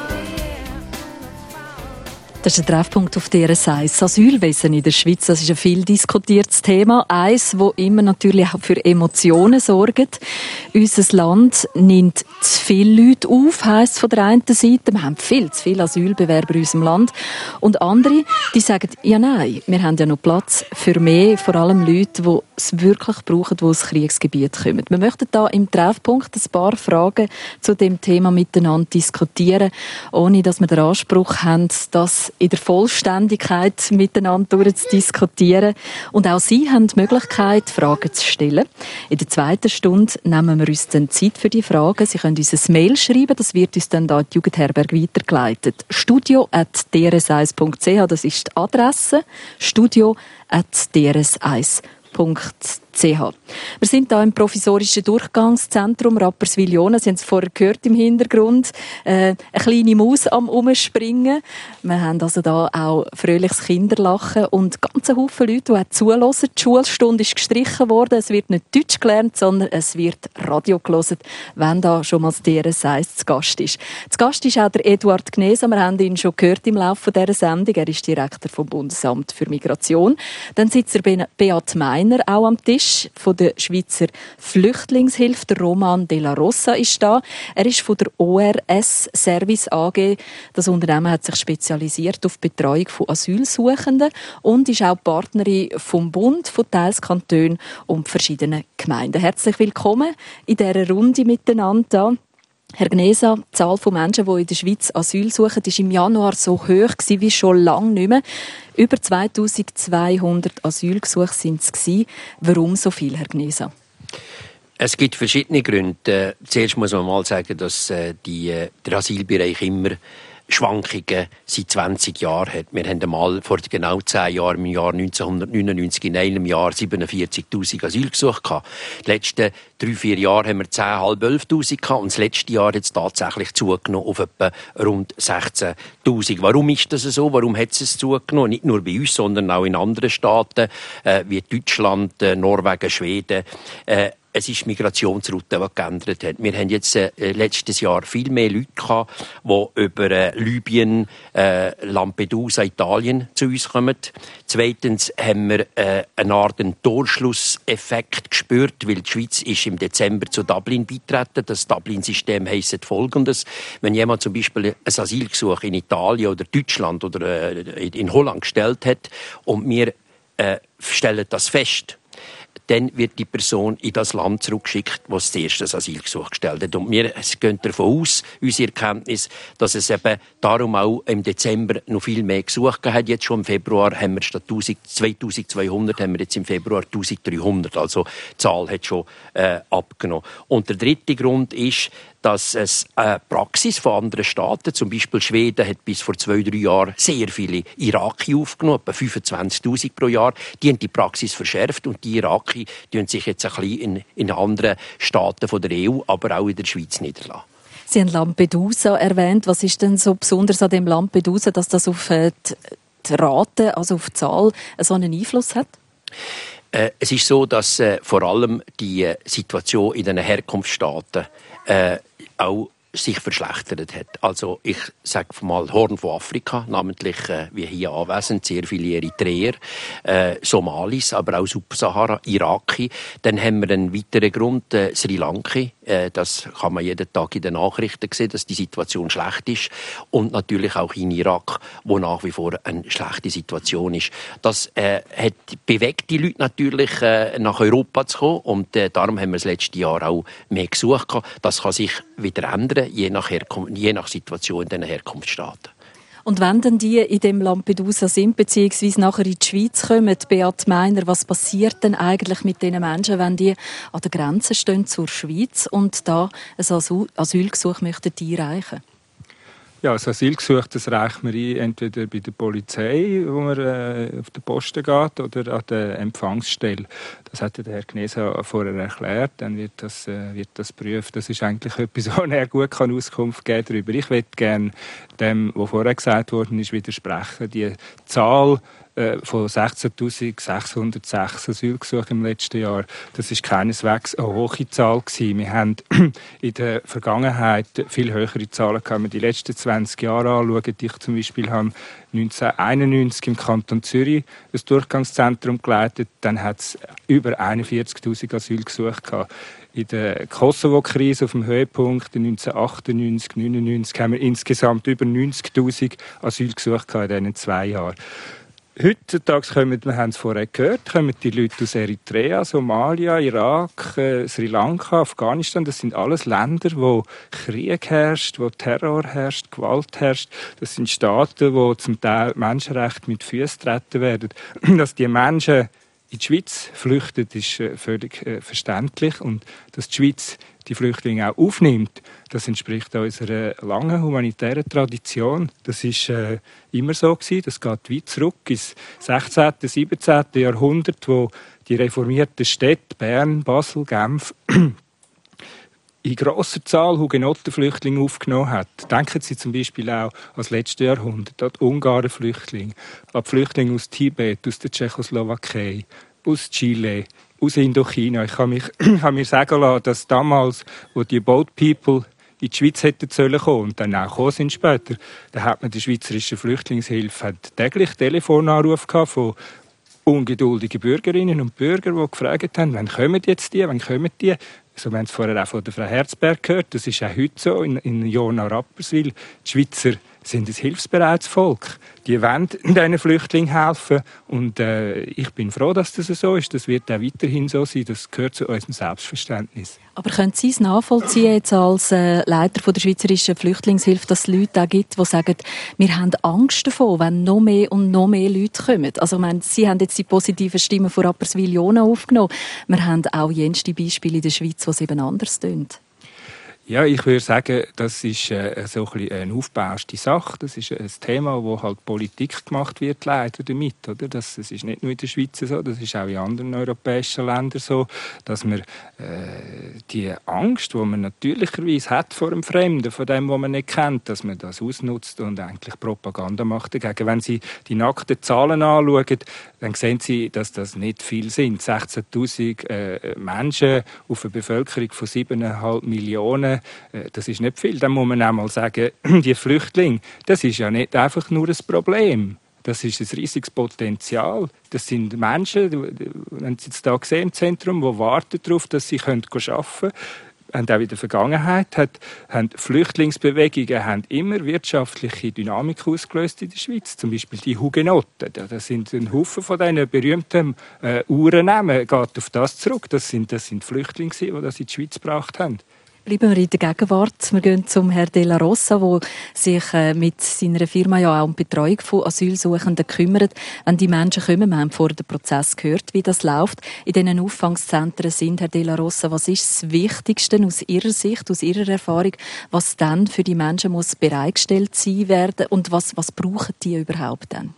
E: Das ist der Treffpunkt auf D R S eins. Asylwesen in der Schweiz, das ist ein viel diskutiertes Thema. Eins, das immer natürlich auch für Emotionen sorgt. Unser Land nimmt zu viele Leute auf, heisst es von der einen Seite. Wir haben viel zu viele Asylbewerber in unserem Land. Und andere, die sagen, ja nein, wir haben ja noch Platz für mehr, vor allem Leute, die es wirklich brauchen, die aus Kriegsgebieten kommen. Wir möchten da im Treffpunkt ein paar Fragen zu dem Thema miteinander diskutieren, ohne dass wir den Anspruch haben, das in der Vollständigkeit miteinander durchzudiskutieren. Und auch Sie haben die Möglichkeit, Fragen zu stellen. In der zweiten Stunde nehmen wir uns dann Zeit für die Fragen. Sie können uns ein Mail schreiben, das wird uns dann da in die Jugendherberge weitergeleitet. studio at d r s eins punkt c h, das ist die Adresse. studio at d r s eins punkt c h. Wir sind hier im provisorischen Durchgangszentrum Rapperswil-Jona. Sie haben es vorher gehört im Hintergrund. Äh, eine kleine Maus am Umspringen. Wir haben also da auch fröhliches Kinderlachen und ganz Haufen Leute, die auch zuhören. Die Schulstunde ist gestrichen worden. Es wird nicht Deutsch gelernt, sondern es wird Radio gehört, wenn da schon mal das D R S eins zu Gast ist. Zu Gast ist auch der Eduard Gnesa. Wir haben ihn schon gehört im Laufe dieser Sendung. Er ist Direktor vom Bundesamt für Migration. Dann sitzt der Beat Meiner auch am Tisch. Tisch von der Schweizer Flüchtlingshilfe. Der Roman De La Rosa ist da. Er ist von der O R S Service A G. Das Unternehmen hat sich spezialisiert auf die Betreuung von Asylsuchenden und ist auch Partnerin vom Bund, von teils Kantonen und verschiedenen Gemeinden. Herzlich willkommen in dieser Runde miteinander. Herr Gnesa, die Zahl der Menschen, die in der Schweiz Asyl suchen, war im Januar so hoch wie schon lange nicht mehr. Über zweitausendzweihundert Asylgesuche waren es. Warum so viel, Herr Gnesa?
F: Es gibt verschiedene Gründe. Zuerst muss man mal sagen, dass die, der Asylbereich immer Schwankungen seit zwanzig Jahren hat. Wir haben einmal vor genau zehn Jahren, im Jahr neunzehnhundertneunundneunzig, in einem Jahr siebenundvierzigtausend Asylgesuche gehabt. Die letzten drei, vier Jahre haben wir zehntausend, elftausend gehabt und das letzte Jahr hat es tatsächlich zugenommen auf etwa rund sechzehntausend. Warum ist das so? Warum hat es zugenommen? Nicht nur bei uns, sondern auch in anderen Staaten, äh, wie Deutschland, äh, Norwegen, Schweden. Äh, Es ist die Migrationsroute, die geändert hat. Wir haben jetzt äh, letztes Jahr viel mehr Leute gehabt, die über äh, Libyen, äh, Lampedusa, Italien zu uns kommen. Zweitens haben wir äh, eine Art einen Torschlusseffekt gespürt, weil die Schweiz ist im Dezember zu Dublin beitreten. Das Dublin-System heisst Folgendes: Wenn jemand zum Beispiel ein Asylgesuch in Italien oder Deutschland oder äh, in Holland gestellt hat und wir äh, stellen das fest, dann wird die Person in das Land zurückgeschickt, wo es zuerst das Asylgesuch gestellt hat. Und wir gehen davon aus, unsere Erkenntnis, dass es eben darum auch im Dezember noch viel mehr Gesuche gegeben hat. Jetzt schon im Februar haben wir statt zweitausendzweihundert haben wir jetzt im Februar eintausenddreihundert. Also die Zahl hat schon äh, abgenommen. Und der dritte Grund ist, dass es eine Praxis von anderen Staaten, zum Beispiel Schweden hat bis vor zwei, drei Jahren sehr viele Iraki aufgenommen, etwa fünfundzwanzigtausend pro Jahr. Die haben die Praxis verschärft und die Iraki tun sich jetzt ein bisschen in, in anderen Staaten von der E U, aber auch in der Schweiz niederlassen.
E: Sie haben Lampedusa erwähnt. Was ist denn so besonders an dem Lampedusa, dass das auf die Rate, also auf die Zahl, so einen Einfluss hat?
F: Äh, es ist so, dass äh, vor allem die äh, Situation in den Herkunftsstaaten äh, auch sich verschlechtert hat. Also ich sage mal Horn von Afrika, namentlich äh, wie hier anwesend, sehr viele Eritreer, äh, Somalis, aber auch Subsahara, Iraki. Dann haben wir einen weiteren Grund, äh, Sri Lanka. Äh, das kann man jeden Tag in den Nachrichten sehen, dass die Situation schlecht ist. Und natürlich auch in Irak, wo nach wie vor eine schlechte Situation ist. Das äh, hat bewegt die Leute natürlich, äh, nach Europa zu kommen. Und äh, darum haben wir das letzte Jahr auch mehr gesucht. Das kann sich wieder ändern, je nach, Herkunft, je nach Situation in den Herkunftsstaaten.
E: Und wenn dann die in dem Lampedusa sind, beziehungsweise nachher in die Schweiz kommen, Beat Meiner, was passiert denn eigentlich mit diesen Menschen, wenn die an der Grenze stehen zur Schweiz und da ein Asylgesuch möchten einreichen?
N: Ja, das Asylgesuch, das reicht man ein, entweder bei der Polizei, wo man äh, auf den Posten geht, oder an der Empfangsstelle. Das hat der Herr Gnesa vorher erklärt. Dann wird das, äh, wird das geprüft. Das ist eigentlich etwas, wo er gut kann Auskunft geben kann darüber. Ich möchte gerne dem, was vorher gesagt worden ist, widersprechen. Die Zahl von sechzehntausendsechshundertsechs Asylgesuche im letzten Jahr, das ist keineswegs eine hohe Zahl gewesen. Wir haben in der Vergangenheit viel höhere Zahlen gehabt. Wenn wir die letzten zwanzig Jahre anschauen, ich zum Beispiel habe neunzehnhunderteinundneunzig im Kanton Zürich ein Durchgangszentrum geleitet, dann hat es über einundvierzigtausend Asylgesuche gehabt. In der Kosovo-Krise auf dem Höhepunkt in neunzehnhundertachtundneunzig, neunundneunzig haben wir insgesamt über neunzigtausend Asylgesuche gehabt in diesen zwei Jahren. Heutzutage kommen, wir haben es vorher gehört, kommen die Leute aus Eritrea, Somalia, Irak, äh, Sri Lanka, Afghanistan. Das sind alles Länder, wo Krieg herrscht, wo Terror herrscht, Gewalt herrscht. Das sind Staaten, wo zum Teil Menschenrechte mit Füßen treten werden. Dass die Menschen in die Schweiz flüchten, ist äh, völlig äh, verständlich. Und dass die Schweiz die Flüchtlinge auch aufnimmt, das entspricht unserer langen humanitären Tradition. Das ist äh, immer so gewesen. Das geht weit zurück ins sechzehnten, siebzehnten Jahrhundert, wo die reformierten Städte Bern, Basel, Genf in grosser Zahl Hugenottenflüchtlinge aufgenommen hat. Denken Sie zum Beispiel auch an das letzte Jahrhundert, an die Ungarenflüchtlinge, an die Flüchtlinge aus Tibet, aus der Tschechoslowakei, aus Chile, aus Indochina. Ich habe, mich, ich habe mir sagen lassen, dass damals, wo die Boat People in die Schweiz hätten sollen kommen und dann auch gekommen sind später, da hat man die Schweizerische Flüchtlingshilfe hat täglich Telefonanrufe gehabt von ungeduldige Bürgerinnen und Bürger, die gefragt haben, wann kommen jetzt die, wann kommen die. Also, wir haben es vorher auch von der Frau Herzberg gehört, das ist auch heute so, in, in Jona-Rapperswil. Die Schweizer sind ein hilfsbereites Volk. Die wollen diesen Flüchtlingen helfen. Und äh, ich bin froh, dass das so ist. Das wird auch weiterhin so sein. Das gehört zu unserem Selbstverständnis.
E: Aber können Sie es nachvollziehen, jetzt als äh, Leiter von der Schweizerischen Flüchtlingshilfe, dass es Leute auch gibt, die sagen, wir haben Angst davor, wenn noch mehr und noch mehr Leute kommen? Also, ich meine, Sie haben jetzt die positiven Stimmen von Rapperswil-Jona aufgenommen. Wir haben auch jenste Beispiele in der Schweiz, wo es eben anders tönt.
N: Ja, ich würde sagen, das ist äh, so ein bisschen eine aufbauste Sache. Das ist ein Thema, wo halt Politik gemacht wird, leider damit. Oder? Das, das ist nicht nur in der Schweiz so, das ist auch in anderen europäischen Ländern so, dass man äh, die Angst, die man natürlicherweise hat vor dem Fremden, vor dem, was man nicht kennt, dass man das ausnutzt und eigentlich Propaganda macht dagegen. Wenn Sie die nackten Zahlen anschauen, dann sehen Sie, dass das nicht viel sind. sechzehntausend äh, Menschen auf eine Bevölkerung von sieben Komma fünf Millionen. Das ist nicht viel. Dann muss man auch mal sagen, die Flüchtlinge, das ist ja nicht einfach nur ein Problem. Das ist ein riesiges Potenzial. Das sind Menschen, wenn Sie jetzt hier sehen im Zentrum, die warten darauf, dass sie arbeiten können. Und auch in der Vergangenheit hat, haben Flüchtlingsbewegungen haben immer wirtschaftliche Dynamik ausgelöst in der Schweiz. Zum Beispiel die Hugenotten. Das sind ein Haufen von diesen berühmten äh, Uhrennamen. Geht auf das zurück. Das sind, das sind Flüchtlinge, die das in die Schweiz gebracht haben.
E: Bleiben wir in der Gegenwart. Wir gehen zum Herrn Della Rossa, der sich mit seiner Firma ja auch um die Betreuung von Asylsuchenden kümmert. Wenn die Menschen kommen, wir haben vorher den Prozess gehört, wie das läuft, in diesen Auffangszentren sind, Herr Della Rossa, was ist das Wichtigste aus Ihrer Sicht, aus Ihrer Erfahrung, was dann für die Menschen muss bereitgestellt sein werden und was, was brauchen die überhaupt dann?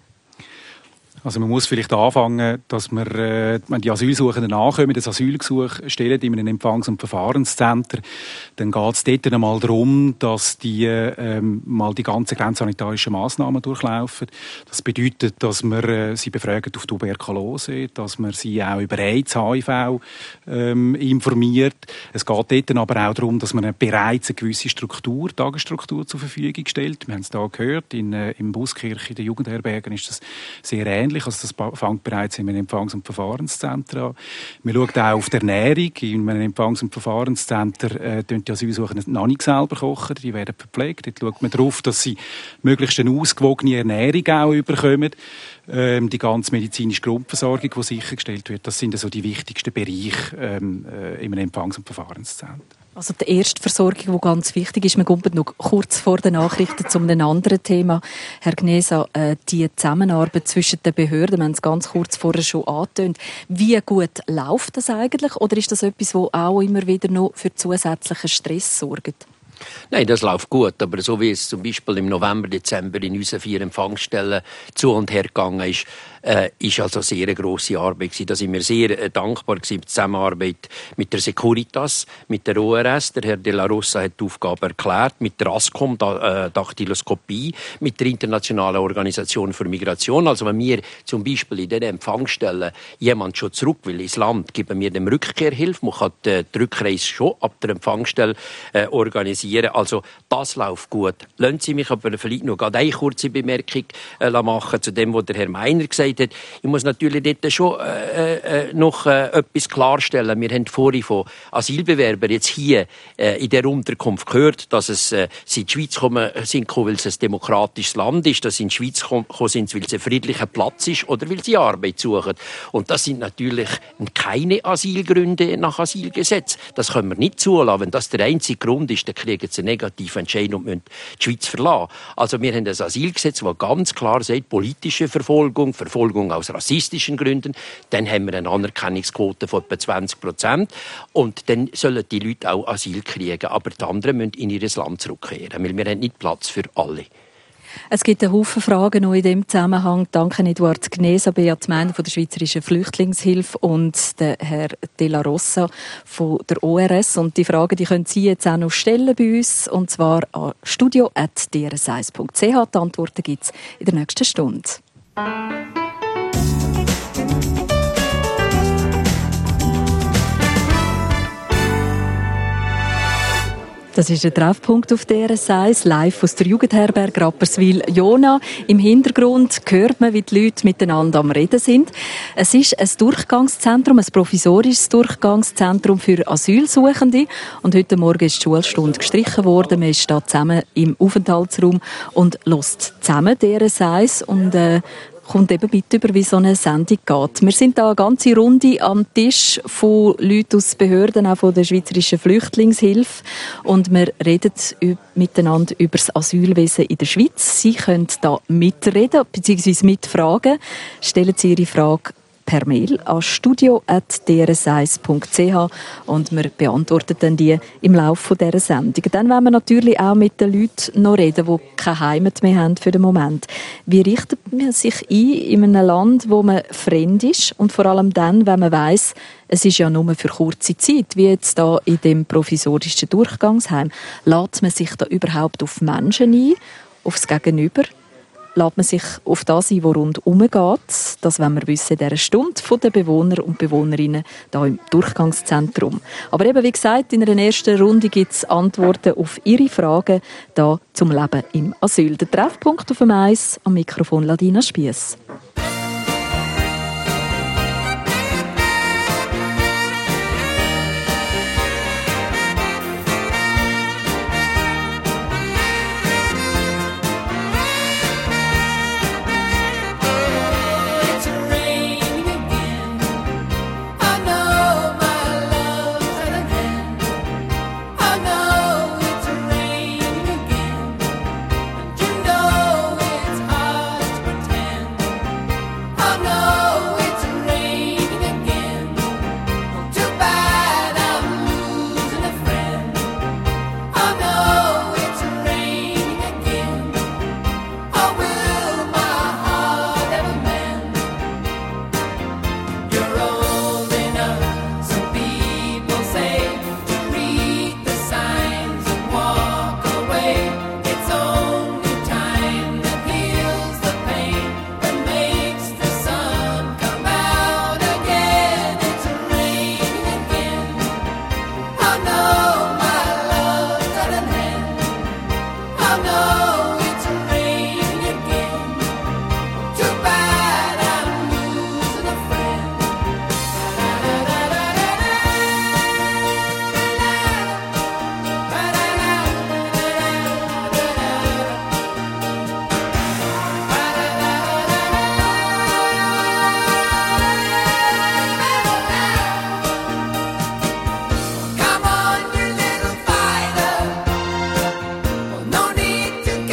O: Also man muss vielleicht anfangen, dass wir, äh, wenn die Asylsuchenden ankommen, das Asylgesuch stellen in einem Empfangs- und Verfahrenszentrum, dann geht es dort einmal darum, dass die ähm, mal die ganzen grenzsanitarischen Massnahmen durchlaufen. Das bedeutet, dass wir äh, sie befragen auf Tuberkulose, dass man sie auch über AIDS, H I V ähm, informiert. Es geht dort aber auch darum, dass man eine bereits eine gewisse Struktur, Tagesstruktur zur Verfügung stellt. Wir haben es hier gehört, in, äh, im Buskirch, in den Jugendherbergen ist das sehr ähnlich. Also das fängt bereits in einem Empfangs- und Verfahrenszentrum an. Wir schauen auch auf die Ernährung. In einem Empfangs- und Verfahrenszentrum äh, die Asylsuchenden noch nicht selber kochen, die werden verpflegt. Dort schaut man darauf, dass sie möglichst eine ausgewogene Ernährung auch überkommen. Ähm, die ganze medizinische Grundversorgung, die sichergestellt wird, das sind also die wichtigsten Bereiche ähm, äh, in einem Empfangs- und Verfahrenszentrum.
E: Also die Erstversorgung, die ganz wichtig ist. Wir kommen noch kurz vor den Nachrichten zu einem anderen Thema. Herr Gnesa, äh, die Zusammenarbeit zwischen den Behörden, wir haben es ganz kurz vorher schon angetönt. Wie gut läuft das eigentlich? Oder ist das etwas, das auch immer wieder noch für zusätzlichen Stress sorgt?
F: Nein, das läuft gut, aber so wie es zum Beispiel im November, Dezember in unseren vier Empfangsstellen zu und her gegangen ist, äh, ist also sehr eine grosse Arbeit gewesen. Da sind wir sehr äh, dankbar gewesen in der Zusammenarbeit mit der Securitas, mit der O R S. Der Herr Della Rossa hat die Aufgabe erklärt, mit der ASCOM, da, äh, Daktyloskopie, mit der Internationalen Organisation für Migration. Also wenn wir zum Beispiel in diesen Empfangsstellen jemand schon zurück will ins Land, geben wir dem Rückkehrhilfe. Man kann die, die Rückreise schon ab der Empfangsstelle äh, organisieren. Also das läuft gut. Lassen Sie mich aber vielleicht noch gerade eine kurze Bemerkung äh, machen zu dem, was der Herr Meiner gesagt hat. Ich muss natürlich dort schon äh, äh, noch äh, etwas klarstellen. Wir haben vorhin von Asylbewerbern jetzt hier äh, in der Unterkunft gehört, dass es, äh, sie in die Schweiz kommen, sind gekommen, weil es ein demokratisches Land ist, dass sie in die Schweiz gekommen sind, weil es ein friedlicher Platz ist oder weil sie Arbeit suchen. Und das sind natürlich keine Asylgründe nach Asylgesetz. Das können wir nicht zulassen. Wenn das der einzige Grund ist, dann kriegen sie einen negativen Entscheid und müssen die Schweiz verlassen. Also wir haben ein Asylgesetz, das ganz klar sagt, politische Verfolgung, Verfolgung aus rassistischen Gründen. Dann haben wir eine Anerkennungsquote von etwa zwanzig Prozent. Und dann sollen die Leute auch Asyl kriegen. Aber die anderen müssen in ihr Land zurückkehren, weil wir haben nicht Platz für alle.
E: Es gibt einen Haufen Fragen noch in diesem Zusammenhang. Danke Eduard Gnesa, Beat Meiner von der Schweizerischen Flüchtlingshilfe und der Herr Della Rossa von der O R S. Und die Fragen, die können Sie jetzt auch noch stellen bei uns, und zwar an studio at d r s eins punkt c h. Die Antworten gibt es in der nächsten Stunde. Das ist der Treffpunkt auf D R S eins, live aus der Jugendherberge Rapperswil-Jona. Im Hintergrund hört man, wie die Leute miteinander am Reden sind. Es ist ein Durchgangszentrum, ein provisorisches Durchgangszentrum für Asylsuchende. Und heute Morgen ist die Schulstunde gestrichen worden. Man ist da zusammen im Aufenthaltsraum und hört zusammen D R S eins und äh, kommt eben mit über, wie so eine Sendung geht. Wir sind da eine ganze Runde am Tisch von Leuten aus Behörden, auch von der Schweizerischen Flüchtlingshilfe. Und wir reden miteinander über das Asylwesen in der Schweiz. Sie können da mitreden bzw. mitfragen. Stellen Sie Ihre Frage per Mail an studio at d r s eins punkt c h und wir beantworten dann die im Laufe dieser Sendung. Dann wollen wir natürlich auch mit den Leuten noch reden, die keine Heimat mehr haben für den Moment. Wie richtet man sich ein in einem Land, wo man fremd ist und vor allem dann, wenn man weiss, es ist ja nur für kurze Zeit, wie jetzt da in dem provisorischen Durchgangsheim. Lässt man sich da überhaupt auf Menschen ein, aufs Gegenüber? Lässt man sich auf das ein, was rundherum geht. Das wollen wir wissen in dieser Stunde von den Bewohner und Bewohnerinnen hier im Durchgangszentrum. Aber eben, wie gesagt, in einer ersten Runde gibt es Antworten auf Ihre Fragen hier zum Leben im Asyl. Der Treffpunkt auf dem Eis, am Mikrofon Ladina Spiess.
M: To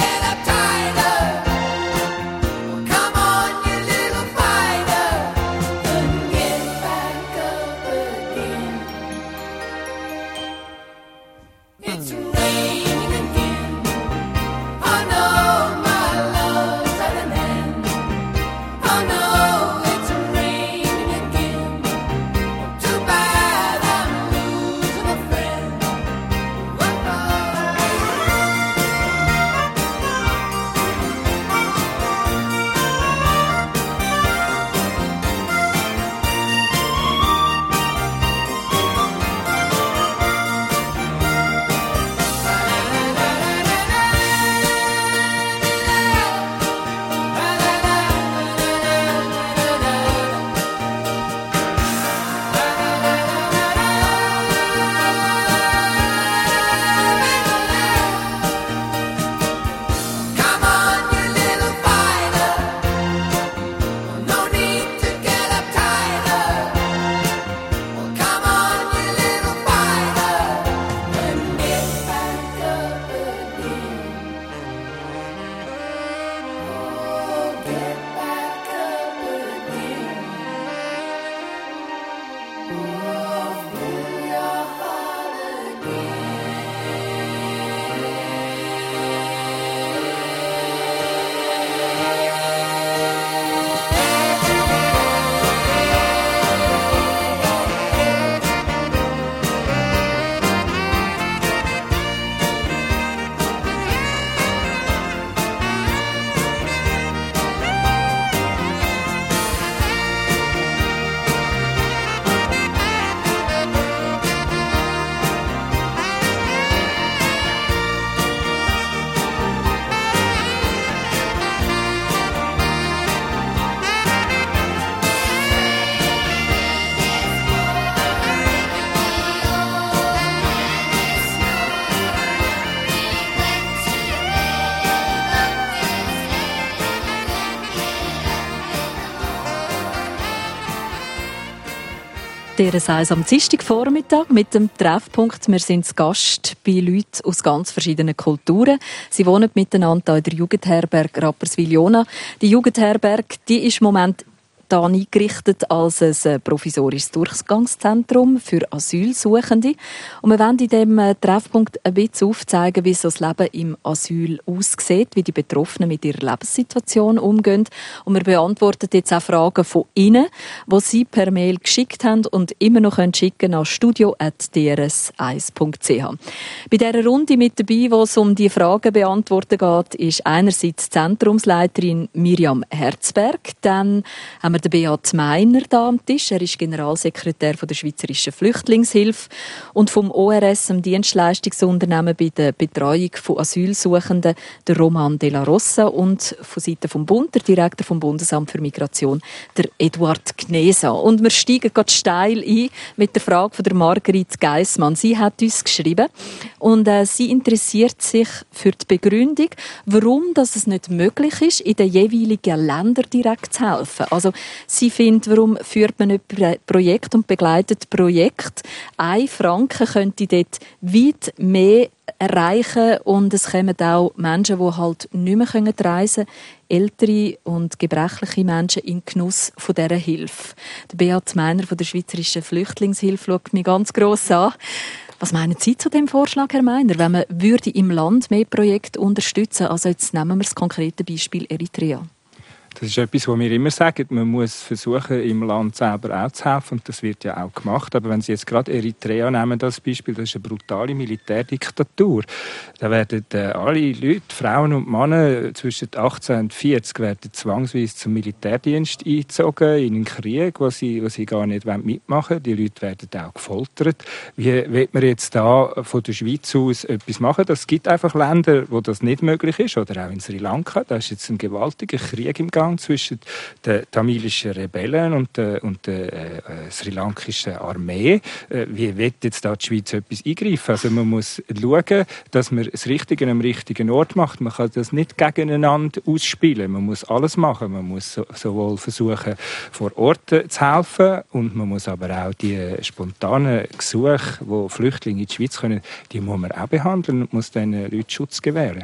E: D R S eins am Dienstagvormittag mit dem Treffpunkt. Wir sind zu Gast bei Leuten aus ganz verschiedenen Kulturen. Sie wohnen miteinander in der Jugendherberge Rapperswil-Jona. Die Jugendherberge, die ist im Moment hier eingerichtet als ein provisorisches Durchgangszentrum für Asylsuchende. Und wir wollen in diesem Treffpunkt ein bisschen aufzeigen, wie so das Leben im Asyl aussieht, wie die Betroffenen mit ihrer Lebenssituation umgehen. Und wir beantworten jetzt auch Fragen von Ihnen, die Sie per Mail geschickt haben und immer noch schicken können an studio at d r s eins punkt c h. Bei dieser Runde mit dabei, wo es um die Fragen beantworten geht, ist einerseits die Zentrumsleiterin Miriam Herzberg, dann haben wir den Beat Meiner da am Tisch. Er ist Generalsekretär der Schweizerischen Flüchtlingshilfe und vom O R S, dem Dienstleistungsunternehmen bei der Betreuung von Asylsuchenden, der Roman de la Rosa, und von Seiten vom Bund, der Direktor vom Bundesamt für Migration, der Eduard Gnesa. Und wir steigen gerade steil ein mit der Frage von der Margrit Geissmann. Sie hat uns geschrieben und äh, sie interessiert sich für die Begründung, warum dass es nicht möglich ist, in den jeweiligen Ländern direkt zu helfen. Also sie findet, warum führt man nicht Projekt und begleitet Projekt? Ein Franken könnte dort weit mehr erreichen und es kommen auch Menschen, die halt nicht mehr reisen können, ältere und gebrechliche Menschen in Genuss von dieser Hilfe. Der Beat Meiner von der Schweizerischen Flüchtlingshilfe schaut mich ganz gross an. Was meinen Sie zu dem Vorschlag, Herr Meiner, wenn man würde im Land mehr Projekte unterstützen würde? Also jetzt nehmen wir das konkrete Beispiel Eritrea.
N: Das ist etwas, was wir immer sagen. Man muss versuchen, im Land selber auch zu helfen. Und das wird ja auch gemacht. Aber wenn Sie jetzt gerade Eritrea nehmen, das Beispiel, das ist eine brutale Militärdiktatur. Da werden äh, alle Leute, Frauen und Männer zwischen achtzehn und vierzig werden zwangsweise zum Militärdienst eingezogen, in einen Krieg, wo sie, wo sie gar nicht mitmachen wollen. Die Leute werden auch gefoltert. Wie will man jetzt da von der Schweiz aus etwas machen? Es gibt einfach Länder, wo das nicht möglich ist. Oder auch in Sri Lanka. Da ist jetzt ein gewaltiger Krieg im Gang zwischen den tamilischen Rebellen und der, und der äh, sri-lankischen Armee. Äh, wie wird jetzt da die Schweiz etwas eingreifen? Also man muss schauen, dass man das Richtige am richtigen Ort macht. Man kann das nicht gegeneinander ausspielen. Man muss alles machen. Man muss so, sowohl versuchen, vor Ort zu helfen, und man muss aber auch die spontanen Gesuche, wo Flüchtlinge in die Schweiz können, die muss man auch behandeln und muss diesen Leuten Schutz gewähren.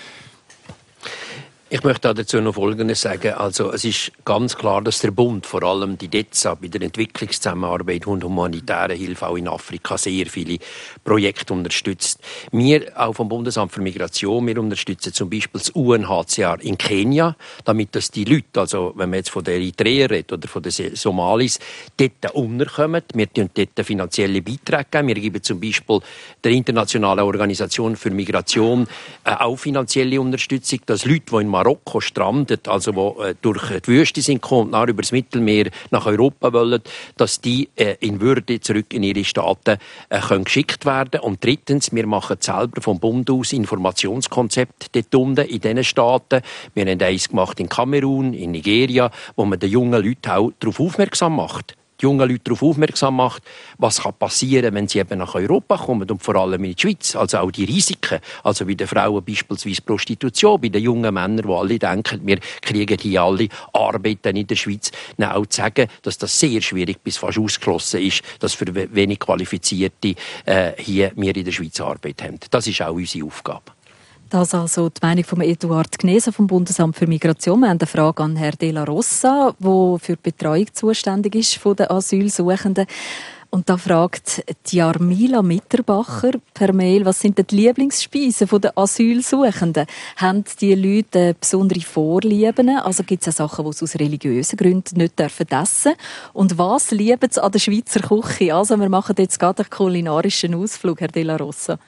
F: Ich möchte dazu noch Folgendes sagen. Also, es ist ganz klar, dass der Bund, vor allem die D E Z A, bei der Entwicklungszusammenarbeit und humanitären Hilfe auch in Afrika sehr viele Projekte unterstützt. Wir, auch vom Bundesamt für Migration, wir unterstützen zum Beispiel das U N H C R in Kenia, damit dass die Leute, also wenn man jetzt von den Eritreern redet oder von den Somalis, dort unterkommen. Wir geben dort finanzielle Beiträge geben. Wir geben zum Beispiel der Internationalen Organisation für Migration äh, auch finanzielle Unterstützung, dass Leute, die in Marokko strandet, also wo äh, durch die Wüste sind gekommen und nach über das Mittelmeer nach Europa wollen, dass die äh, in Würde zurück in ihre Staaten äh, können geschickt werden. Und drittens, wir machen selber vom Bund aus Informationskonzepte dort unten in diesen Staaten. Wir haben eins gemacht in Kamerun, in Nigeria, wo man den jungen Leuten auch darauf aufmerksam macht. Die jungen Leute darauf aufmerksam macht, was kann passieren, wenn sie eben nach Europa kommen und vor allem in die Schweiz. Also auch die Risiken, also bei den Frauen beispielsweise Prostitution, bei den jungen Männern, die alle denken, wir kriegen hier alle Arbeiten in der Schweiz. Dann auch zu sagen, dass das sehr schwierig bis fast ausgeschlossen ist, dass für wenig Qualifizierte äh, hier wir in der Schweiz Arbeit haben. Das ist auch unsere Aufgabe.
E: Das also die Meinung von Eduard Gnesa vom Bundesamt für Migration. Wir haben eine Frage an Herrn de la Rosa, der für die Betreuung zuständig ist von den Asylsuchenden. Und da fragt die Armila Mitterbacher per Mail, was sind denn die Lieblingsspeisen der Asylsuchenden? Haben die Leute besondere Vorlieben? Also gibt es auch Sachen, die sie aus religiösen Gründen nicht essen dürfen? Und was lieben sie an der Schweizer Küche? Also wir machen jetzt gerade einen kulinarischen Ausflug, Herr de la Rosa.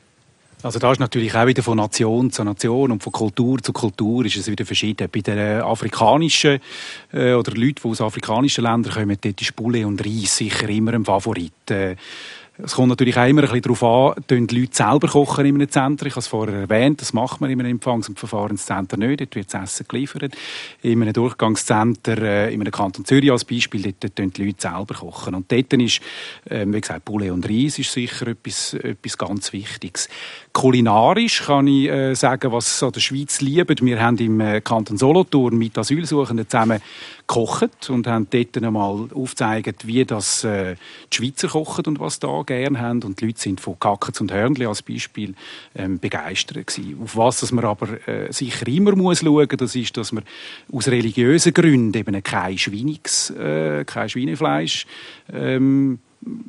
O: Also da ist natürlich auch wieder von Nation zu Nation und von Kultur zu Kultur ist es wieder verschieden. Bei den afrikanischen äh, oder Leuten, die aus afrikanischen Ländern kommen, dort ist Poulet und Reis sicher immer ein Favorit. Äh, Es kommt natürlich auch immer ein bisschen darauf an, tun die Leute selber kochen in einem Zentrum. Ich habe es vorher erwähnt, das macht man in einem Empfangs- und Verfahrenszentrum nicht. Dort wird das Essen geliefert. In einem Durchgangszentrum, äh, in einem Kanton Zürich als Beispiel, dort, dort tun die Leute selber kochen. Und dort ist, äh, wie gesagt, Poulet und Reis ist sicher etwas, etwas ganz Wichtiges. kulinarisch kann ich äh, sagen, was so der Schweiz lieben. Wir haben im äh, Kanton Solothurn mit Asylsuchenden zusammen gekocht und haben dort einmal aufgezeigt, wie das äh, die Schweizer kochen und was da gerne haben. Und die Leute sind von Kackens und Hörnli als Beispiel ähm, begeistert gewesen. Auf was dass man aber äh, sicher immer muss schauen, das ist, dass man aus religiösen Gründen eben kein Schweiniges, äh, kein Schweinefleisch ähm,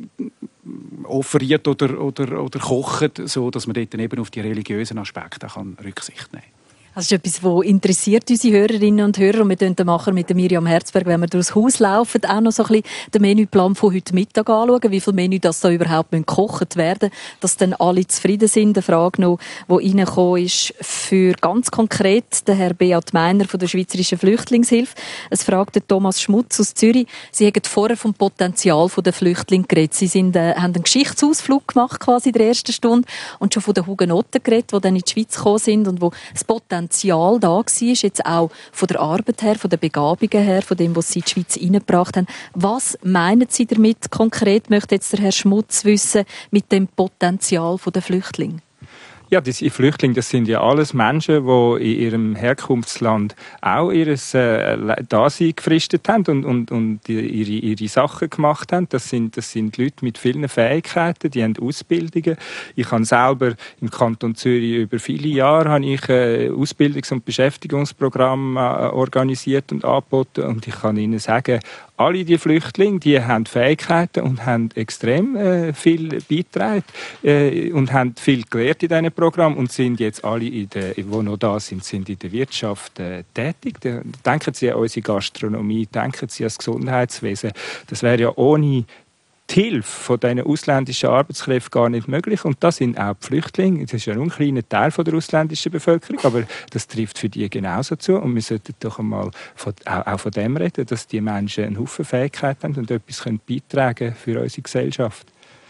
O: offeriert oder, oder, oder kocht, so dass man dort eben auf die religiösen Aspekte kann Rücksicht nehmen kann.
E: Das ist etwas, das interessiert unsere Hörerinnen und Hörer. Und wir machen machen mit Miriam Herzberg, wenn wir durchs Haus laufen, auch noch so ein bisschen den Menüplan von heute Mittag anschauen, wie viel Menü das da überhaupt gekocht werden müssen, dass dann alle zufrieden sind. Eine Frage noch, die reingekommen ist, für ganz konkret den Herrn Beat Meiner von der Schweizerischen Flüchtlingshilfe. Es fragt der Thomas Schmutz aus Zürich. Sie haben vorher vom Potenzial der Flüchtlinge geredet. Sie sind, äh, haben einen Geschichtsausflug gemacht, quasi in der ersten Stunde, und schon von den Hugenotten geredet, die dann in die Schweiz gekommen sind und wo das Potenzial da war, jetzt auch von der Arbeit her, von den Begabungen her, von dem, was Sie in die Schweiz reingebracht haben. Was meinen Sie damit konkret, möchte jetzt der Herr Schmutz wissen, mit dem Potenzial der Flüchtlinge?
N: Ja, diese Flüchtlinge, das sind ja alles Menschen, die in ihrem Herkunftsland auch ihr äh, Dasein gefristet haben und, und, und ihre, ihre Sachen gemacht haben. Das sind, das sind Leute mit vielen Fähigkeiten, die haben Ausbildungen. Ich habe selber im Kanton Zürich über viele Jahre habe ich äh, Ausbildungs- und Beschäftigungsprogramme äh, organisiert und angeboten. Und ich kann Ihnen sagen, alle die Flüchtlinge, die haben Fähigkeiten und haben extrem äh, viel beigetragen äh, und haben viel gelernt in diesem Programm und sind jetzt alle, in der, die noch da sind, sind in der Wirtschaft äh, tätig. Denken Sie an unsere Gastronomie, denken Sie an das Gesundheitswesen. Das wäre ja ohne die Hilfe von diesen ausländischen Arbeitskräften gar nicht möglich. Und das sind auch die Flüchtlinge. Das ist ja ein kleiner Teil von der ausländischen Bevölkerung, aber das trifft für die genauso zu. Und wir sollten doch einmal von, auch, auch von dem reden, dass die Menschen einen Haufen Fähigkeiten haben und etwas können beitragen für unsere Gesellschaft.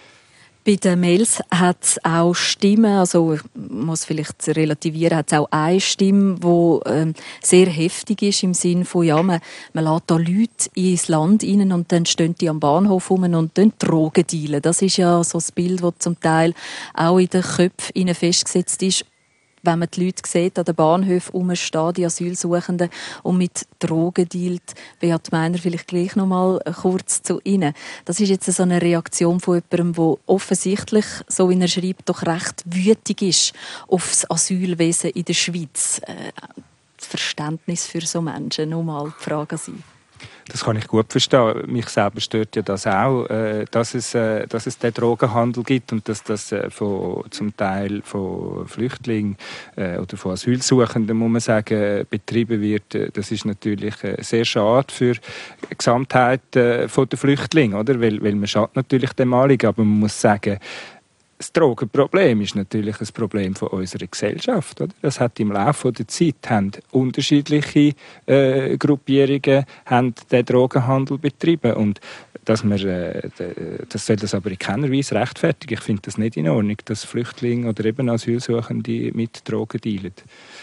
E: Bei den Mails hat es auch Stimmen, also ich muss vielleicht relativieren, hat es auch eine Stimme, die ähm, sehr heftig ist, im Sinne von, ja, man, man lässt da Leute ins Land rein und dann stehen die am Bahnhof rum und dann Drogen dealen. Das ist ja so das Bild, das zum Teil auch in den Köpfen festgesetzt ist. Wenn man die Leute sieht, an den Bahnhöfen rumstehen, die Asylsuchenden, und mit Drogen dealt, Beat Meiner vielleicht gleich noch mal kurz zu Ihnen. Das ist jetzt so eine Reaktion von jemandem, der offensichtlich, so wie er schreibt, doch recht wütig ist auf das Asylwesen in der Schweiz. Äh, das Verständnis für so Menschen, noch mal die Frage an Sie.
N: Das kann ich gut verstehen. Mich selber stört ja das auch, äh, dass es, äh, dass es den Drogenhandel gibt und dass das äh, von, zum Teil von Flüchtlingen äh, oder von Asylsuchenden, muss man sagen, betrieben wird. Das ist natürlich äh, sehr schade für die Gesamtheit äh, von der Flüchtlinge, oder? Weil, weil man schadet natürlich dem Anliegen, aber man muss sagen, das Drogenproblem ist natürlich ein Problem von unserer Gesellschaft. Oder? Das hat im Laufe der Zeit haben unterschiedliche äh, Gruppierungen haben den Drogenhandel betrieben und dass man, äh, das soll das aber in keiner Weise rechtfertigen. Ich finde das nicht in Ordnung, dass Flüchtlinge oder eben Asylsuchende mit Drogen dealen.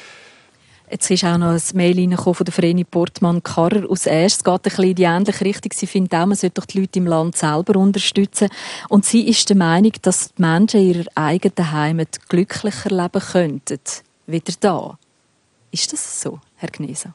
E: Jetzt ist auch noch ein Mail reingekommen von der Vreni Portmann-Karrer aus Erst. Es geht ein bisschen in die ähnliche Richtung. Sie findet auch, man sollte doch die Leute im Land selber unterstützen. Und sie ist der Meinung, dass die Menschen in ihrer eigenen Heimat glücklicher leben könnten. Wieder da. Ist das so, Herr Gneser?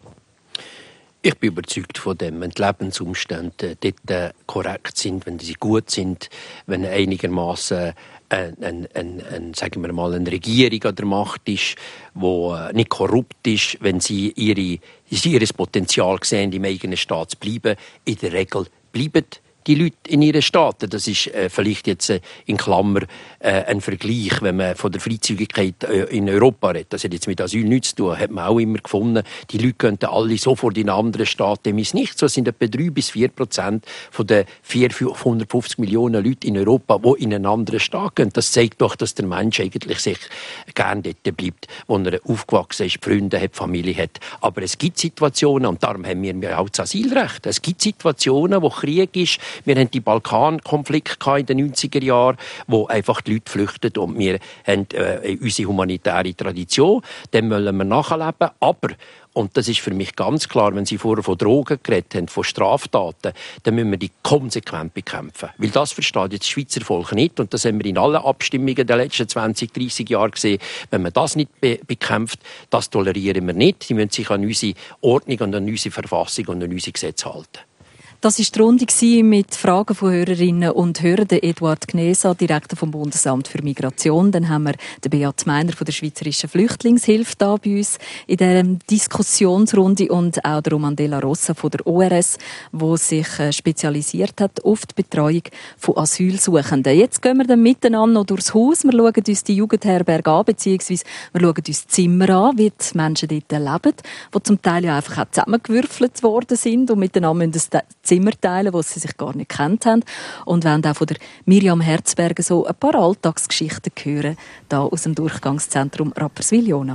F: Ich bin überzeugt von dem, wenn die Lebensumstände dort korrekt sind, wenn sie gut sind, wenn einigermaßen Ein, ein, ein, ein, sagen wir mal, eine Regierung an der Macht ist, die nicht korrupt ist, wenn sie ihre, sie ihr Potenzial sehen, im eigenen Staat zu bleiben. In der Regel bleiben die Leute in ihren Staaten. Das ist äh, vielleicht jetzt äh, in Klammer äh, ein Vergleich, wenn man von der Freizügigkeit äh, in Europa redet. Das hat jetzt mit Asyl nichts zu tun. Hat man auch immer gefunden, die Leute könnten alle sofort in einen anderen Staat. Dem ist nicht so. Es sind etwa drei bis vier Prozent von den vierhundertfünfzig Millionen Leuten in Europa, die in einen anderen Staat gehen. Das zeigt doch, dass der Mensch eigentlich sich gerne dort bleibt, wo er aufgewachsen ist, Freunde hat, Familie hat. Aber es gibt Situationen, und darum haben wir auch das Asylrecht. Es gibt Situationen, wo Krieg ist, Wir haben die Balkankonflikte in den neunziger Jahren, wo einfach die Leute flüchten und wir haben äh, unsere humanitäre Tradition, dem wollen wir nachleben, aber und das ist für mich ganz klar, wenn Sie vorher von Drogen geredet haben, von Straftaten, dann müssen wir die konsequent bekämpfen. Weil das versteht jetzt das Schweizer Volk nicht. Und das haben wir in allen Abstimmungen der letzten zwanzig, dreissig Jahre gesehen. Wenn man das nicht be- bekämpft, das tolerieren wir nicht. Sie müssen sich an unsere Ordnung und an unsere Verfassung und an unsere Gesetze halten.
E: Das war die Runde mit Fragen von Hörerinnen und Hörern. Der Eduard Gnesa, Direktor vom Bundesamt für Migration. Dann haben wir den Beat Meiner von der Schweizerischen Flüchtlingshilfe da bei uns in dieser Diskussionsrunde und auch der Romandela Rossa von der O R S, die sich spezialisiert hat auf die Betreuung von Asylsuchenden. Jetzt gehen wir dann miteinander noch durchs Haus. Wir schauen uns die Jugendherberge an, beziehungsweise wir schauen uns die Zimmer an, wie die Menschen dort leben, die zum Teil ja einfach auch zusammengewürfelt worden sind und miteinander müssen Zimmer teilen, wo sie sich gar nicht kennt haben. Und wenn auch von der Miriam Herzberger so ein paar Alltagsgeschichten hören, da aus dem Durchgangszentrum Rapperswil-Jona.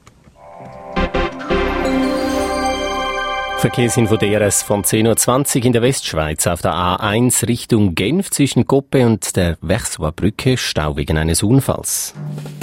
P: Verkehrsinfo D R S von zehn Uhr zwanzig in der Westschweiz auf der A eins Richtung Genf zwischen Koppe und der Wechsler Brücke, Stau wegen eines Unfalls.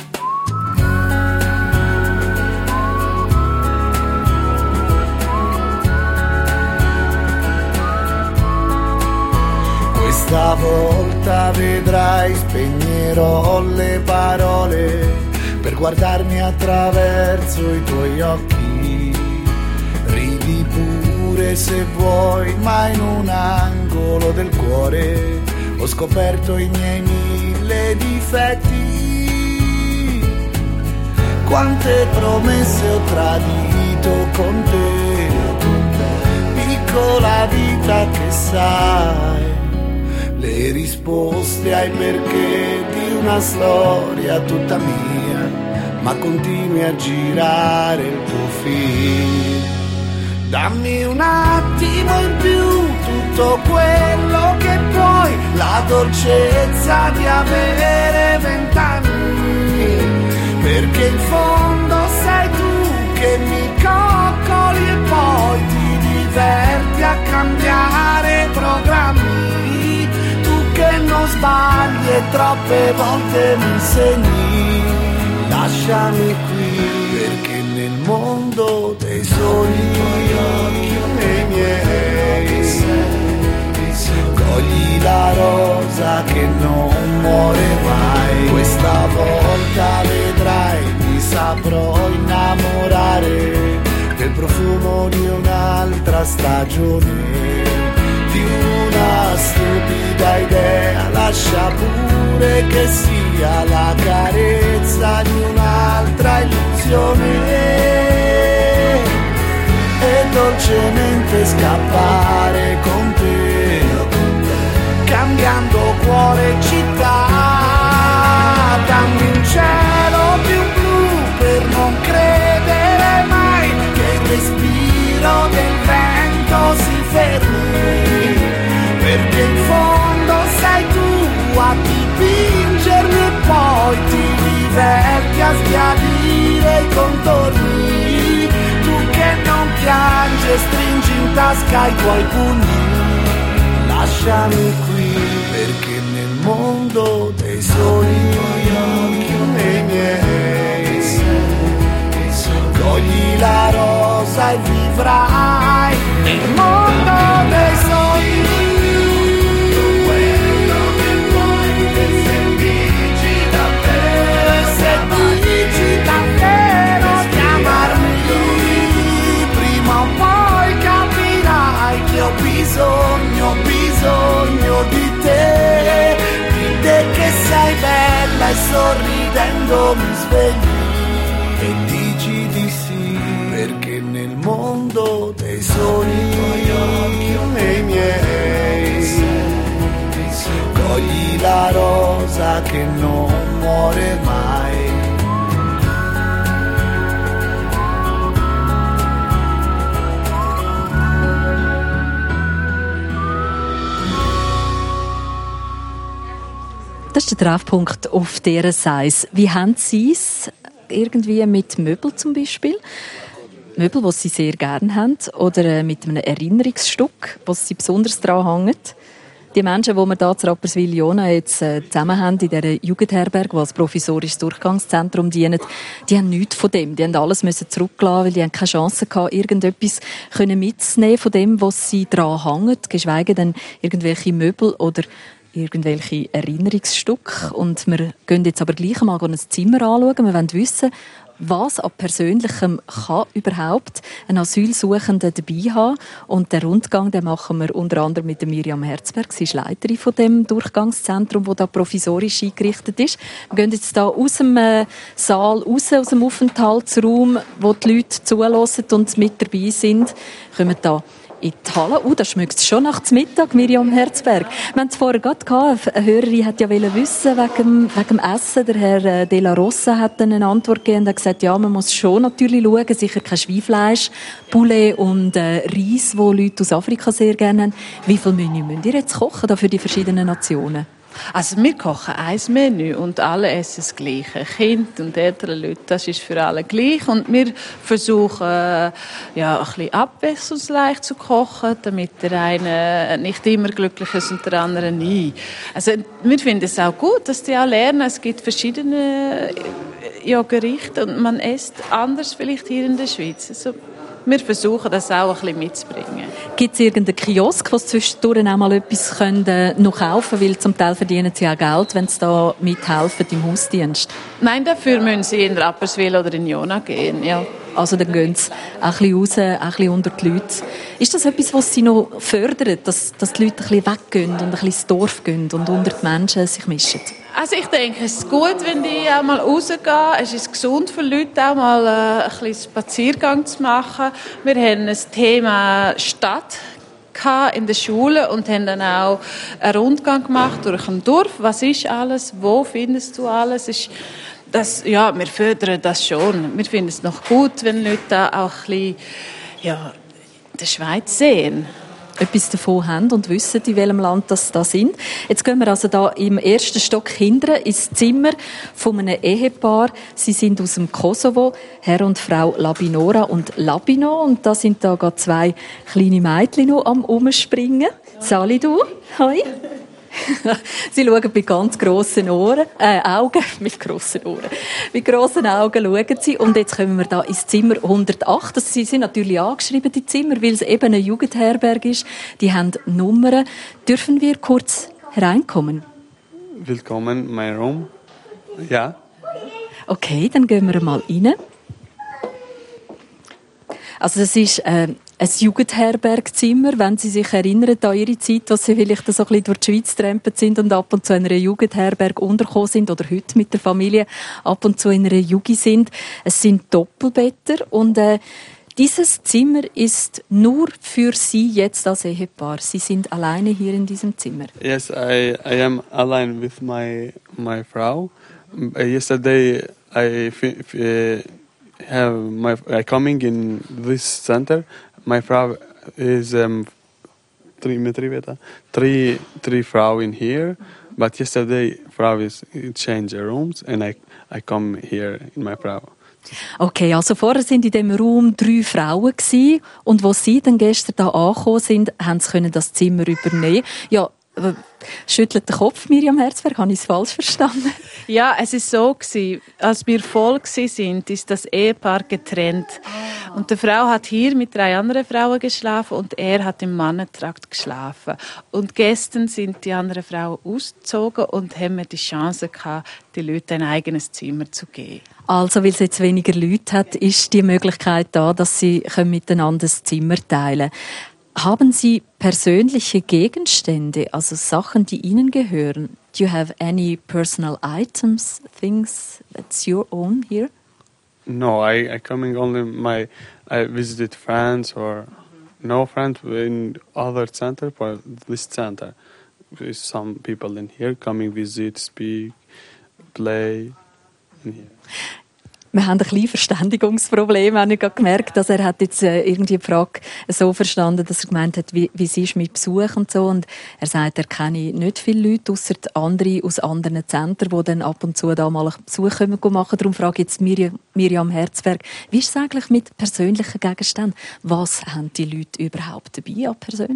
Q: Questa volta vedrai, spegnerò le parole per guardarmi attraverso i tuoi occhi. Ridi pure se vuoi, ma in un angolo del cuore ho scoperto i miei mille difetti. Quante promesse ho tradito con te, piccola vita che sai le risposte ai perché di una storia tutta mia, ma continui a girare il tuo film. Dammi un attimo in più, tutto quello che puoi, la dolcezza di avere vent'anni, perché in fondo sei tu che mi coccoli e poi ti diverti a cambiare programmi. Che non sbagli e troppe volte mi insegni. Lasciami qui perché nel mondo dei sogni nei miei cogli la rosa che non muore mai. Questa volta vedrai, mi saprò innamorare del profumo di un'altra stagione, di una stupida idea, lascia pure che sia la carezza di un'altra illusione e dolcemente scappare con te, cambiando cuore e città. Dammi un cielo più blu per non credere mai che il respiro del vento si fermi, perché in fondo sei tu a dipingermi e poi ti diverti a sbiadire i contorni. Tu che non piangi e stringi in tasca i tuoi pugni. Lasciami qui perché nel mondo dei sogni nei miei cogli la rosa e vivrai nel mondo dei sogni. Quello che vuoi, se dici davvero, se dici davvero di amarmi, prima o poi capirai che ho bisogno, ho bisogno di te, di te che sei bella e sorridendo mi svegli e dici di sì, perché nel mondo dei sogni nei miei cogli la rosa che non muore mai.
E: Das ist der Treffpunkt auf dieser Seite. Wie haben Sie es irgendwie mit Möbeln zum Beispiel? Möbel, die Sie sehr gerne haben, oder mit einem Erinnerungsstück, das Sie besonders daran hängen? Die Menschen, die wir hier zu Rapperswil-Jona jetzt äh, zusammen haben, in dieser Jugendherberge, die als provisorisches Durchgangszentrum dienen, die haben nichts von dem. Die haben alles müssen zurücklassen, weil die haben keine Chance gehabt, irgendetwas können mitzunehmen von dem, was sie daran hängen, geschweige denn irgendwelche Möbel oder irgendwelche Erinnerungsstücke. Und wir gehen jetzt aber gleich mal ein Zimmer anschauen. Wir wollen wissen, was an Persönlichem kann überhaupt ein Asylsuchender dabei haben. Und den Rundgang den machen wir unter anderem mit der Miriam Herzberg. Sie ist Leiterin von dem Durchgangszentrum, das da provisorisch eingerichtet ist. Wir gehen jetzt hier aus dem äh, Saal raus, aus dem Aufenthaltsraum, wo die Leute zuhören und mit dabei sind. Wir kommen da in die Halle. Oh, da schmeckt es schon nach Mittag, Miriam Herzberg. Wir haben es vorher gerade gehabt. Eine Hörerin hat ja wissen wegen dem, wegen dem Essen. Der Herr De La Rosa hat dann eine Antwort gegeben und hat gesagt, ja, man muss schon natürlich schauen, sicher kein Schweinfleisch, Poulet und äh, Reis, wo Leute aus Afrika sehr gerne haben. Wie viel Menü müsst ihr jetzt kochen da für die verschiedenen Nationen?
B: Also wir kochen ein Menü und alle essen das Gleiche. Kinder und ältere Leute, das ist für alle gleich. Und wir versuchen, ja, ein bisschen abwechslungsreich zu kochen, damit der eine nicht immer glücklich ist und der andere nie. Also wir finden es auch gut, dass die auch lernen. Es gibt verschiedene ja, Gerichte und man isst anders vielleicht hier in der Schweiz. Also, wir versuchen, das auch ein bisschen mitzubringen.
E: Gibt es irgendeinen Kiosk, wo sie zwischendurch auch mal etwas können, äh, noch kaufen können? Weil zum Teil verdienen sie auch Geld, wenn sie da mithelfen im Hausdienst.
B: Nein, dafür müssen sie in Rapperswil oder in Jona gehen, ja.
E: Also dann gehen sie auch ein bisschen raus, auch ein bisschen unter die Leute. Ist das etwas, was Sie noch fördern, dass, dass die Leute ein bisschen weggehen und ein bisschen ins Dorf gehen und unter die Menschen sich mischen?
B: Also ich denke, es ist gut, wenn die auch mal rausgehen. Es ist gesund für Leute, auch mal äh, ein bisschen Spaziergang zu machen. Wir haben ein Thema Stadt in der Schule und haben dann auch einen Rundgang gemacht durch ein Dorf. Was ist alles? Wo findest du alles? Ist das, ja, wir fördern das schon. Wir finden es noch gut, wenn Leute da auch ein bisschen, ja, die Schweiz sehen.
E: Etwas davon haben und wissen, in welchem Land das da sind. Jetzt gehen wir also da im ersten Stock hinten ins Zimmer von einem Ehepaar. Sie sind aus dem Kosovo, Herr und Frau Labinora und Labino. Und da sind da gerade zwei kleine Mädchen noch am Umspringen. Sali, du? Hoi. Sie schauen mit ganz grossen Ohren, äh, Augen, mit grossen Ohren, mit grossen Augen schauen sie. Und jetzt kommen wir da ins Zimmer hundertacht. Das, sie sind natürlich angeschrieben, die Zimmer, weil es eben eine Jugendherberge ist. Die haben Nummern. Dürfen wir kurz hereinkommen?
R: Willkommen in my room. Ja.
E: Okay, dann gehen wir mal rein. Also das ist äh, ein Jugendherbergzimmer, wenn Sie sich erinnern an Ihre Zeit, dass Sie vielleicht so ein bisschen durch die Schweiz getrampelt sind und ab und zu in einer Jugendherberge untergekommen sind oder heute mit der Familie ab und zu in einer Jugi sind. Es sind Doppelbetter und äh, dieses Zimmer ist nur für Sie jetzt als Ehepaar. Sie sind alleine hier in diesem Zimmer.
R: Yes, I, I am alone with my my Frau. Uh, yesterday I uh, have my uh, coming in this center. My Frau is um, three, three, three Frau in here, but yesterday Frau is change rooms and I, I come here in my Frau.
E: Okay, also vorher sind in dem Raum drei Frauen gewesen, und wo Sie dann gestern da angekommen sind, haben sie können das Zimmer übernehmen. Ja, schüttelt den Kopf, Miriam Herzberg, habe ich es falsch verstanden?
B: Ja, es ist so gewesen, als wir voll sind, ist das Ehepaar getrennt. Und die Frau hat hier mit drei anderen Frauen geschlafen und er hat im Mannentrakt geschlafen. Und gestern sind die anderen Frauen ausgezogen und haben mir die Chance gehabt, den Leuten ein eigenes Zimmer zu geben.
E: Also, weil es jetzt weniger Leute hat, ist die Möglichkeit da, dass sie miteinander das Zimmer teilen können. Haben Sie persönliche Gegenstände, also Sachen, die Ihnen gehören? Do you have any personal items, things that's your own here?
R: No, I, I coming only my I visited friends or no friends in other center, but this center. There's some people in here coming visit, speak, play in here.
E: Wir haben ein kleines Verständigungsproblem. Ich habe gemerkt, dass er hat jetzt irgendwie die Frage so verstanden, dass er gemeint hat, wie, wie es ist mit Besuch und so. Und er sagt, er kenne nicht viele Leute, ausser andere aus anderen Zentren, die dann ab und zu da mal einen Besuch kommen machen. Darum frage ich jetzt Miriam, Miriam Herzberg, wie ist es eigentlich mit persönlichen Gegenständen? Was haben die Leute überhaupt dabei an Persönlichem?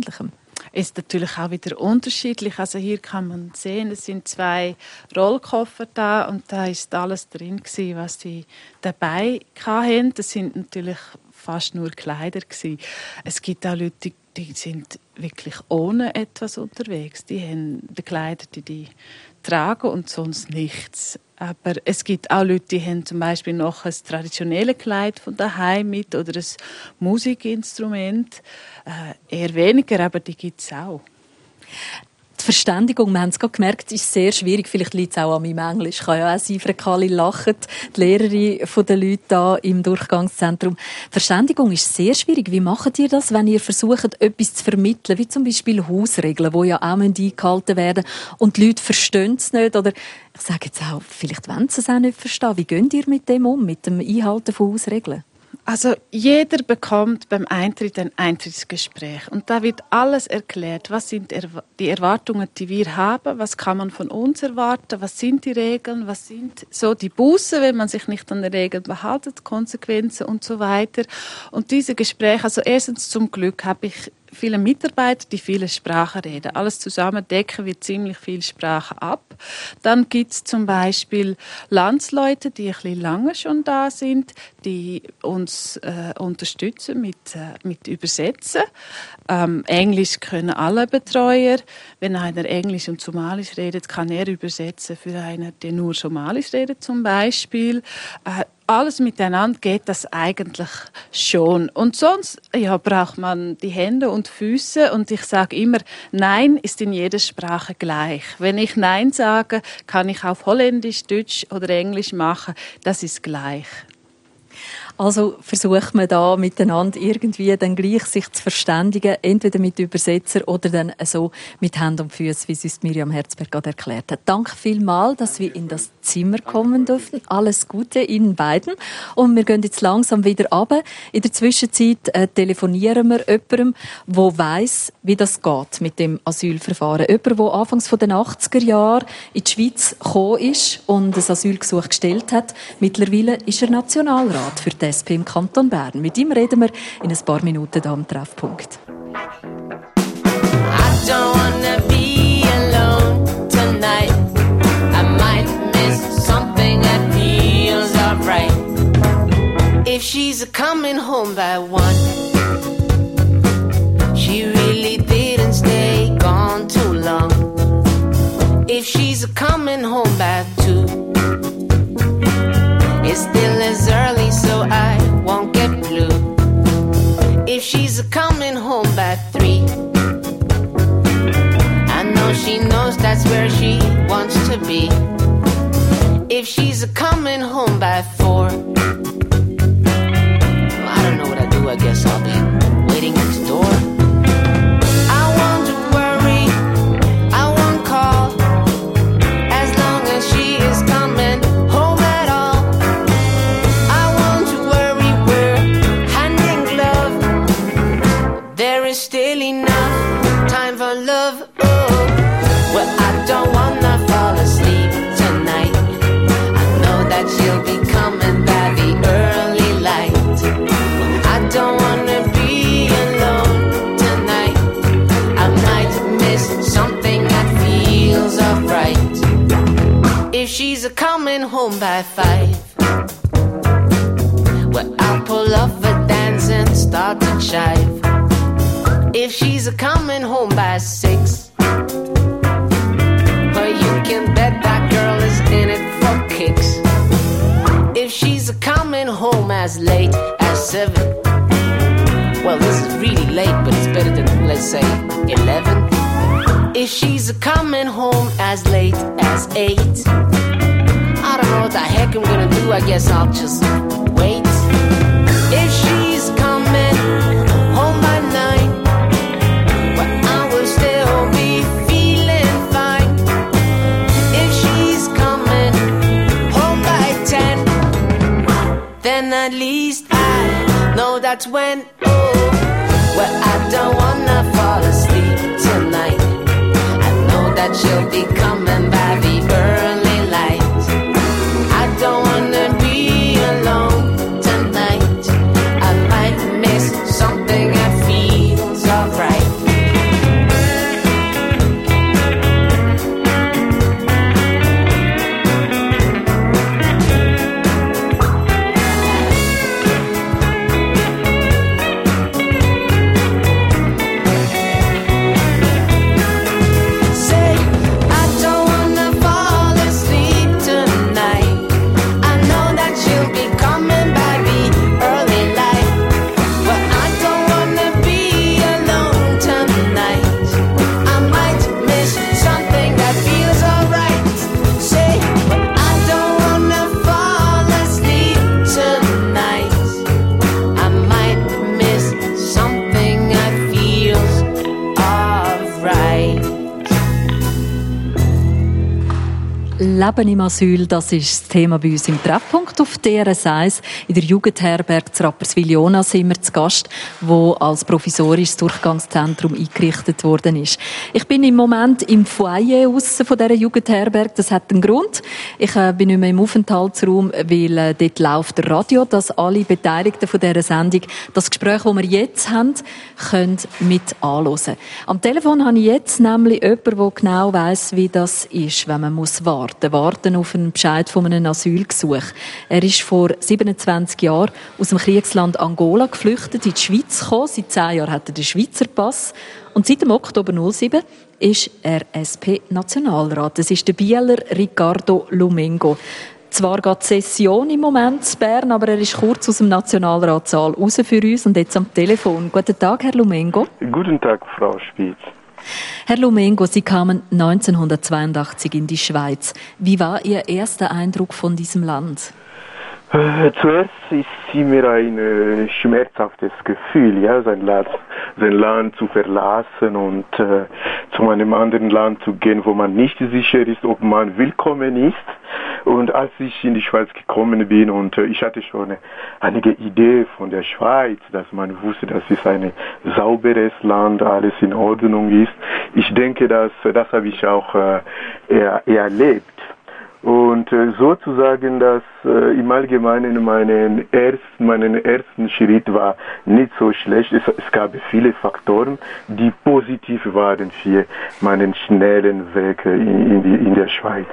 B: ist natürlich auch wieder unterschiedlich. Also hier kann man sehen, es sind zwei Rollkoffer da und da ist alles drin gewesen, was sie dabei hatten. Das sind natürlich fast nur Kleider gewesen. Es gibt auch Leute, die die sind wirklich ohne etwas unterwegs. Die haben die Kleider, die die tragen und sonst nichts. Aber es gibt auch Leute, die haben zum Beispiel noch ein traditionelles Kleid von daheim mit oder ein Musikinstrument. Äh, eher weniger, aber die gibt es auch.
E: Die Verständigung, wir haben es gerade gemerkt, ist sehr schwierig. Vielleicht liegt es auch an meinem Englisch. Kann ja auch sein, Frau Kali lacht, die Lehrerin der Leute hier im Durchgangszentrum. Die Verständigung ist sehr schwierig. Wie macht ihr das, wenn ihr versucht, etwas zu vermitteln, wie zum Beispiel Hausregeln, die ja auch eingehalten werden müssen und die Leute verstehen es nicht? Oder ich sage jetzt auch, vielleicht wollen sie es auch nicht verstehen. Wie geht ihr mit dem um, mit dem Einhalten von Hausregeln?
B: Also jeder bekommt beim Eintritt ein Eintrittsgespräch und da wird alles erklärt. Was sind die Erwartungen, die wir haben? Was kann man von uns erwarten? Was sind die Regeln? Was sind so die Bußen, wenn man sich nicht an die Regeln behält, Konsequenzen und so weiter? Und diese Gespräche, also erstens zum Glück habe ich viele Mitarbeiter, die viele Sprachen reden. Alles zusammen decken wir ziemlich viel Sprache ab. Dann gibt es zum Beispiel Landsleute, die ein bisschen lange schon da sind, die uns äh, unterstützen mit, äh, mit Übersetzen. Ähm, Englisch können alle Betreuer. Wenn einer Englisch und Somalisch redet, kann er übersetzen für einen, der nur Somalisch redet zum Beispiel. Äh, Alles miteinander geht das eigentlich schon. Und sonst ja, braucht man die Hände und Füße. Und ich sage immer, Nein ist in jeder Sprache gleich. Wenn ich Nein sage, kann ich auf Holländisch, Deutsch oder Englisch machen. Das ist gleich.
E: Also versucht man da miteinander irgendwie dann gleich sich zu verständigen, entweder mit Übersetzer oder dann so mit Händen und Füßen, wie es uns Miriam Herzberg gerade erklärt hat. Danke vielmals, dass wir in das Zimmer kommen durften. Alles Gute Ihnen beiden. Und wir gehen jetzt langsam wieder runter. In der Zwischenzeit äh, telefonieren wir jemandem, der weiss, wie das geht mit dem Asylverfahren. Jemand, der anfangs von den achtziger Jahren in die Schweiz gekommen ist und ein Asylgesuch gestellt hat. Mittlerweile ist er Nationalrat für die S P im Kanton Bern. Mit ihm reden wir in ein paar Minuten hier am Treffpunkt.
M: I don't wanna be alone tonight. I might miss something that feels alright. If she's a coming home by one, she really didn't stay gone too long. If she's a coming home by two, it's still as early, so I won't get blue. If she's a coming home by three, I know she knows that's where she wants to be. If she's a coming home by four, well, I don't know what I do, I guess I'll be waiting at the door. I won't worry, I won't call, as long as she is coming home at all. I won't worry, we're hand in glove. There is still enough time for love. Oh, well, I don't wanna fall asleep tonight. I know that she'll be coming by the early light. I don't wanna be alone tonight. I might miss something that feels alright. If she's a coming home by five, well, I'll pull off a dance and start to jive. If she's a coming home by six, well, you can bet that girl is in it for kicks. If she's a coming home as late as seven, well, this is really late, but it's better than, let's say, eleven. If she's a coming home as late as eight, I don't know what the heck I'm gonna do, I guess I'll just wait. If she's coming home by nine, well, I will still be feeling fine. If she's coming home by ten, then at least I know that's when, oh, well, I don't wanna fall asleep tonight. I know that she'll be coming by the early light. I don't wanna be alone tonight. I might miss something that feels alright.
E: Leben im Asyl, das ist das Thema bei uns im Treffpunkt auf D R S eins. In der Jugendherberge zu Rapperswil-Jona sind wir zu Gast, wo als provisorisches Durchgangszentrum eingerichtet worden ist. Ich bin im Moment im Foyer aussen von dieser Jugendherberge. Das hat einen Grund. Ich äh, bin nicht mehr im Aufenthaltsraum, weil äh, dort läuft der Radio, dass alle Beteiligten von dieser Sendung das Gespräch, das wir jetzt haben, können mit anhören. Am Telefon habe ich jetzt nämlich jemanden, der genau weiss, wie das ist, wenn man muss warten. Warten auf einen Bescheid von einem Asylgesuch. Er ist vor siebenundzwanzig Jahren aus dem Kriegsland Angola geflüchtet, in die Schweiz gekommen. Seit zehn Jahren hat er den Schweizer Pass. Und seit dem Oktober null sieben ist er S P-Nationalrat. Das ist der Bieler Ricardo Lumengo. Zwar geht die Session im Moment in Bern, aber er ist kurz aus dem Nationalratssaal raus für uns und jetzt am Telefon. Guten Tag, Herr Lumengo.
S: Guten Tag, Frau Spitz.
E: Herr Lumengo, Sie kamen neunzehnhundertzweiundachtzig in die Schweiz. Wie war Ihr erster Eindruck von diesem Land?
S: Äh, zuerst ist sie mir ein äh, schmerzhaftes Gefühl, ja, sein Land, sein Land zu verlassen und äh, zu einem anderen Land zu gehen, wo man nicht sicher ist, ob man willkommen ist. Und als ich in die Schweiz gekommen bin und äh, ich hatte schon eine, einige Idee von der Schweiz, dass man wusste, dass es ein sauberes Land, alles in Ordnung ist. Ich denke, dass das habe ich auch äh, er, erlebt. Und äh, sozusagen, dass äh, im Allgemeinen meinen ersten, meinen ersten Schritt war nicht so schlecht. Es, es gab viele Faktoren, die positiv waren für meinen schnellen Weg in, in, die, in der Schweiz.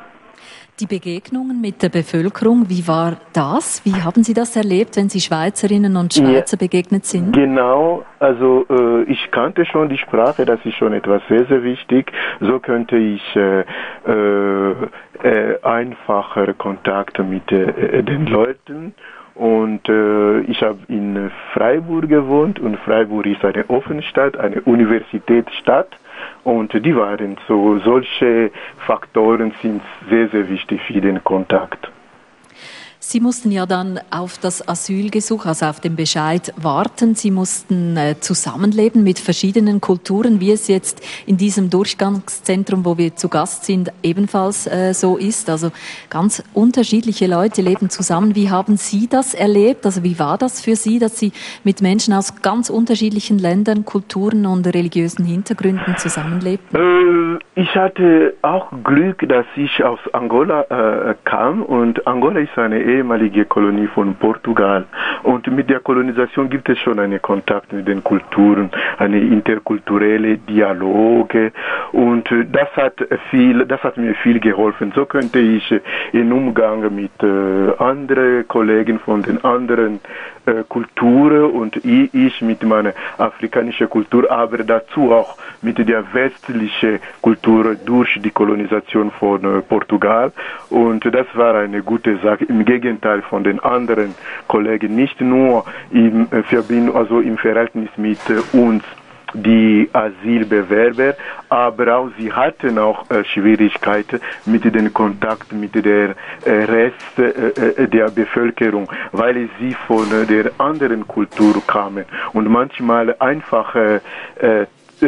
E: Die Begegnungen mit der Bevölkerung, wie war das? Wie haben Sie das erlebt, wenn Sie Schweizerinnen und Schweizer ja, begegnet sind?
S: Genau, also äh, ich kannte schon die Sprache, das ist schon etwas sehr, sehr wichtig. So könnte ich äh, äh, äh, einfacher Kontakt mit äh, den Leuten. Und äh, ich habe in Freiburg gewohnt und Freiburg ist eine offene Stadt, eine Universitätsstadt. Und die waren so, solche Faktoren sind sehr, sehr wichtig für den Kontakt.
E: Sie mussten ja dann auf das Asylgesuch, also auf den Bescheid warten. Sie mussten äh, zusammenleben mit verschiedenen Kulturen, wie es jetzt in diesem Durchgangszentrum, wo wir zu Gast sind, ebenfalls äh, so ist. Also ganz unterschiedliche Leute leben zusammen. Wie haben Sie das erlebt? Also wie war das für Sie, dass Sie mit Menschen aus ganz unterschiedlichen Ländern, Kulturen und religiösen Hintergründen zusammenlebten?
S: Äh, ich hatte auch Glück, dass ich aus Angola äh, kam und Angola ist eine ehemalige Kolonie von Portugal. Und mit der Kolonisation gibt es schon einen Kontakt mit den Kulturen, eine interkulturelle Dialoge. Und das hat viel, das hat mir viel geholfen. So könnte ich in Umgang mit äh, anderen Kollegen von den anderen äh, Kulturen und ich, ich mit meiner afrikanischen Kultur, aber dazu auch mit der westlichen Kultur durch die Kolonisation von äh, Portugal. Und das war eine gute Sache. Im Gegenteil von den anderen Kollegen, nicht nur im äh, Verbindung, also im Verhältnis mit äh, uns, die Asylbewerber, aber auch sie hatten auch äh, Schwierigkeiten mit dem Kontakt mit der äh, Rest äh, der Bevölkerung, weil sie von äh, der anderen Kultur kamen und manchmal einfach äh, äh,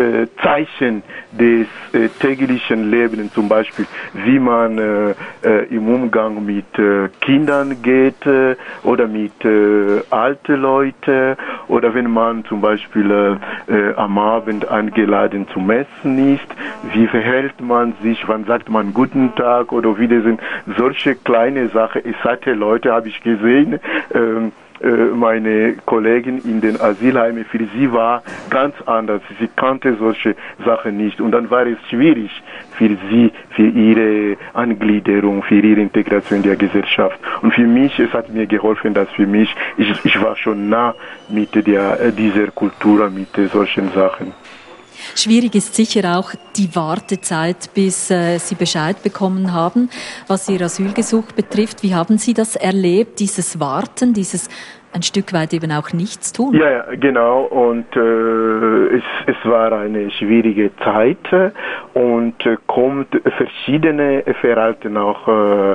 S: Zeichen des äh, täglichen Lebens, zum Beispiel wie man äh, äh, im Umgang mit äh, Kindern geht äh, oder mit äh, alten Leuten oder wenn man zum Beispiel äh, äh, am Abend eingeladen zum Essen ist, wie verhält man sich, wann sagt man guten Tag oder Wiedersehen, solche kleine Sachen. Es hatte Leute, habe ich gesehen, äh, meine Kollegin in den Asylheimen, für sie war ganz anders. Sie kannte solche Sachen nicht. Und dann war es schwierig für sie, für ihre Angliederung, für ihre Integration in der Gesellschaft. Und für mich, es hat mir geholfen, dass für mich, ich, ich war schon nah mit der, dieser Kultur, mit solchen Sachen.
E: Schwierig ist sicher auch die Wartezeit, bis äh, Sie Bescheid bekommen haben, was Ihr Asylgesuch betrifft. Wie haben Sie das erlebt, dieses Warten, dieses ein Stück weit eben auch nichts tun.
S: Ja, ja, genau. Und äh, es, es war eine schwierige Zeit und äh, kommt verschiedene Verhalten auch äh,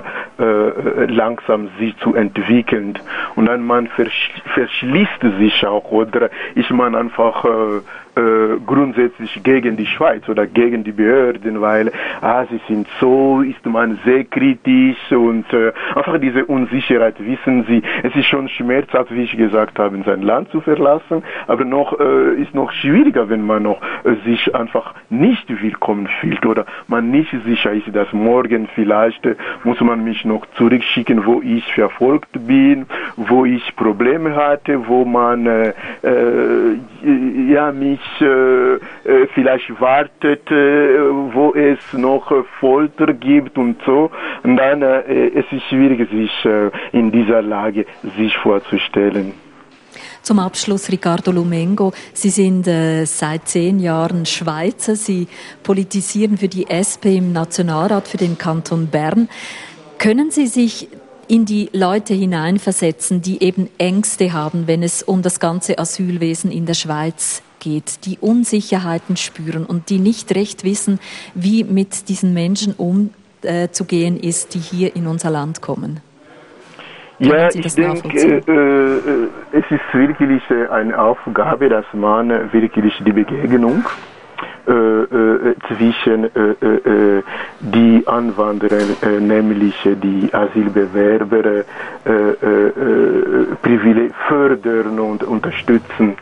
S: äh, langsam sich zu entwickeln. Und dann man versch verschließt sich auch oder ist man einfach äh, Äh, grundsätzlich gegen die Schweiz oder gegen die Behörden, weil ah, sie sind so, ist man sehr kritisch und äh, einfach diese Unsicherheit, wissen Sie, es ist schon schmerzhaft, wie ich gesagt habe, sein Land zu verlassen, aber noch äh, ist noch schwieriger, wenn man noch äh, sich einfach nicht willkommen fühlt oder man nicht sicher ist, dass morgen vielleicht äh, muss man mich noch zurückschicken, wo ich verfolgt bin, wo ich Probleme hatte, wo man äh, äh, ja mich Äh, äh, vielleicht wartet, äh, wo es noch äh, Folter gibt und so. Und dann äh, es ist schwierig, sich äh, in dieser Lage sich vorzustellen.
E: Zum Abschluss, Ricardo Lumengo, Sie sind äh, seit zehn Jahren Schweizer. Sie politisieren für die S P im Nationalrat für den Kanton Bern. Können Sie sich in die Leute hineinversetzen, die eben Ängste haben, wenn es um das ganze Asylwesen in der Schweiz geht, die Unsicherheiten spüren und die nicht recht wissen, wie mit diesen Menschen umzugehen äh, ist, die hier in unser Land kommen? Können
S: Ja,
E: Sie
S: ich
E: das
S: denke, äh, äh, es ist wirklich äh, eine Aufgabe, dass man äh, wirklich die Begegnung äh, äh, zwischen äh, äh, die Anwanderer, äh, nämlich die Asylbewerber, äh, äh, äh, Privileg fördern und unterstützen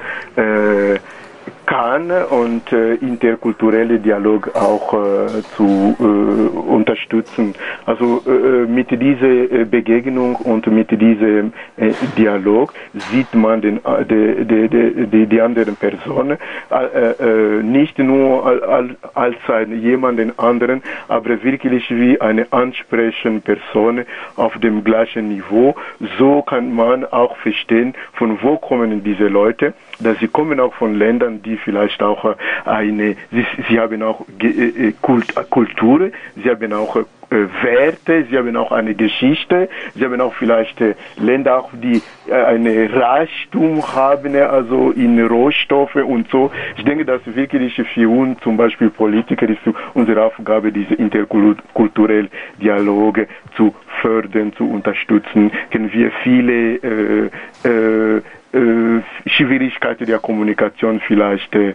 S: äh, kann und äh, interkulturelle Dialog auch äh, zu äh, unterstützen. Also äh, mit dieser äh, Begegnung und mit diesem äh, Dialog sieht man den, äh, die, die, die, die, die anderen Personen äh, äh, nicht nur als, als ein, jemanden anderen, aber wirklich wie eine ansprechende Person auf dem gleichen Niveau. So kann man auch verstehen, von wo kommen diese Leute, dass sie kommen auch von Ländern, die vielleicht auch eine, sie, sie haben auch Kult, Kultur, sie haben auch äh, Werte, sie haben auch eine Geschichte, sie haben auch vielleicht äh, Länder, auch, die äh, eine Reichtum haben, also in Rohstoffe und so. Ich denke, dass wirklich für uns, zum Beispiel Politiker, ist unsere Aufgabe, diese interkulturellen Dialoge zu fördern, zu unterstützen. Können wir viele äh, äh, Äh, Schwierigkeiten der Kommunikation vielleicht äh,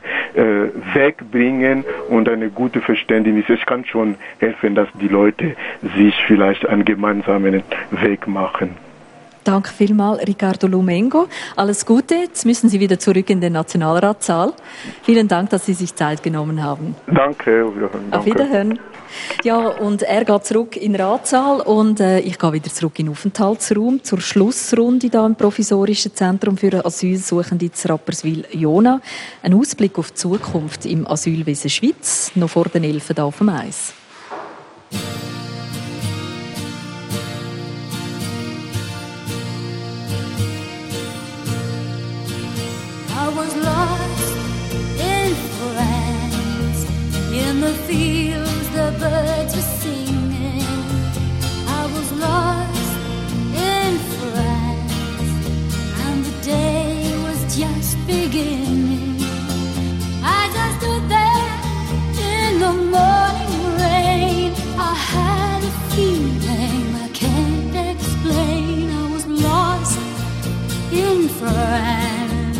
S: wegbringen und eine gute Verständnis. Es kann schon helfen, dass die Leute sich vielleicht einen gemeinsamen Weg machen.
E: Danke vielmals, Ricardo Lumengo. Alles Gute. Jetzt müssen Sie wieder zurück in den Nationalratssaal. Vielen Dank, dass Sie sich Zeit genommen haben.
S: Danke. Auf Wiederhören.
E: Auf Wiederhören. Ja, und er geht zurück in den Ratssaal und äh, ich gehe wieder zurück in den Aufenthaltsraum zur Schlussrunde hier im provisorischen Zentrum für Asylsuchende zu Rapperswil-Jona. Ein Ausblick auf die Zukunft im Asylwesen Schweiz, noch vor den Elfen hier auf dem Eis.
M: I was lost in France, in the fields the birds were singing. I was lost in France, and the day was just beginning. I just stood there in the morning rain. I had a feeling I can't explain. I was lost in France.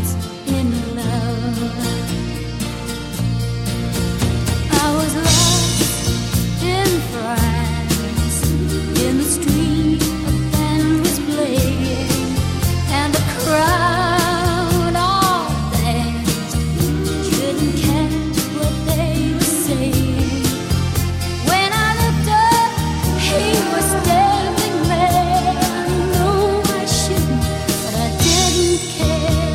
M: I was lost in France, in the street a band was playing, and a crowd all danced, couldn't catch what they were saying. When I looked up, he was standing there. I know I shouldn't, but I didn't care.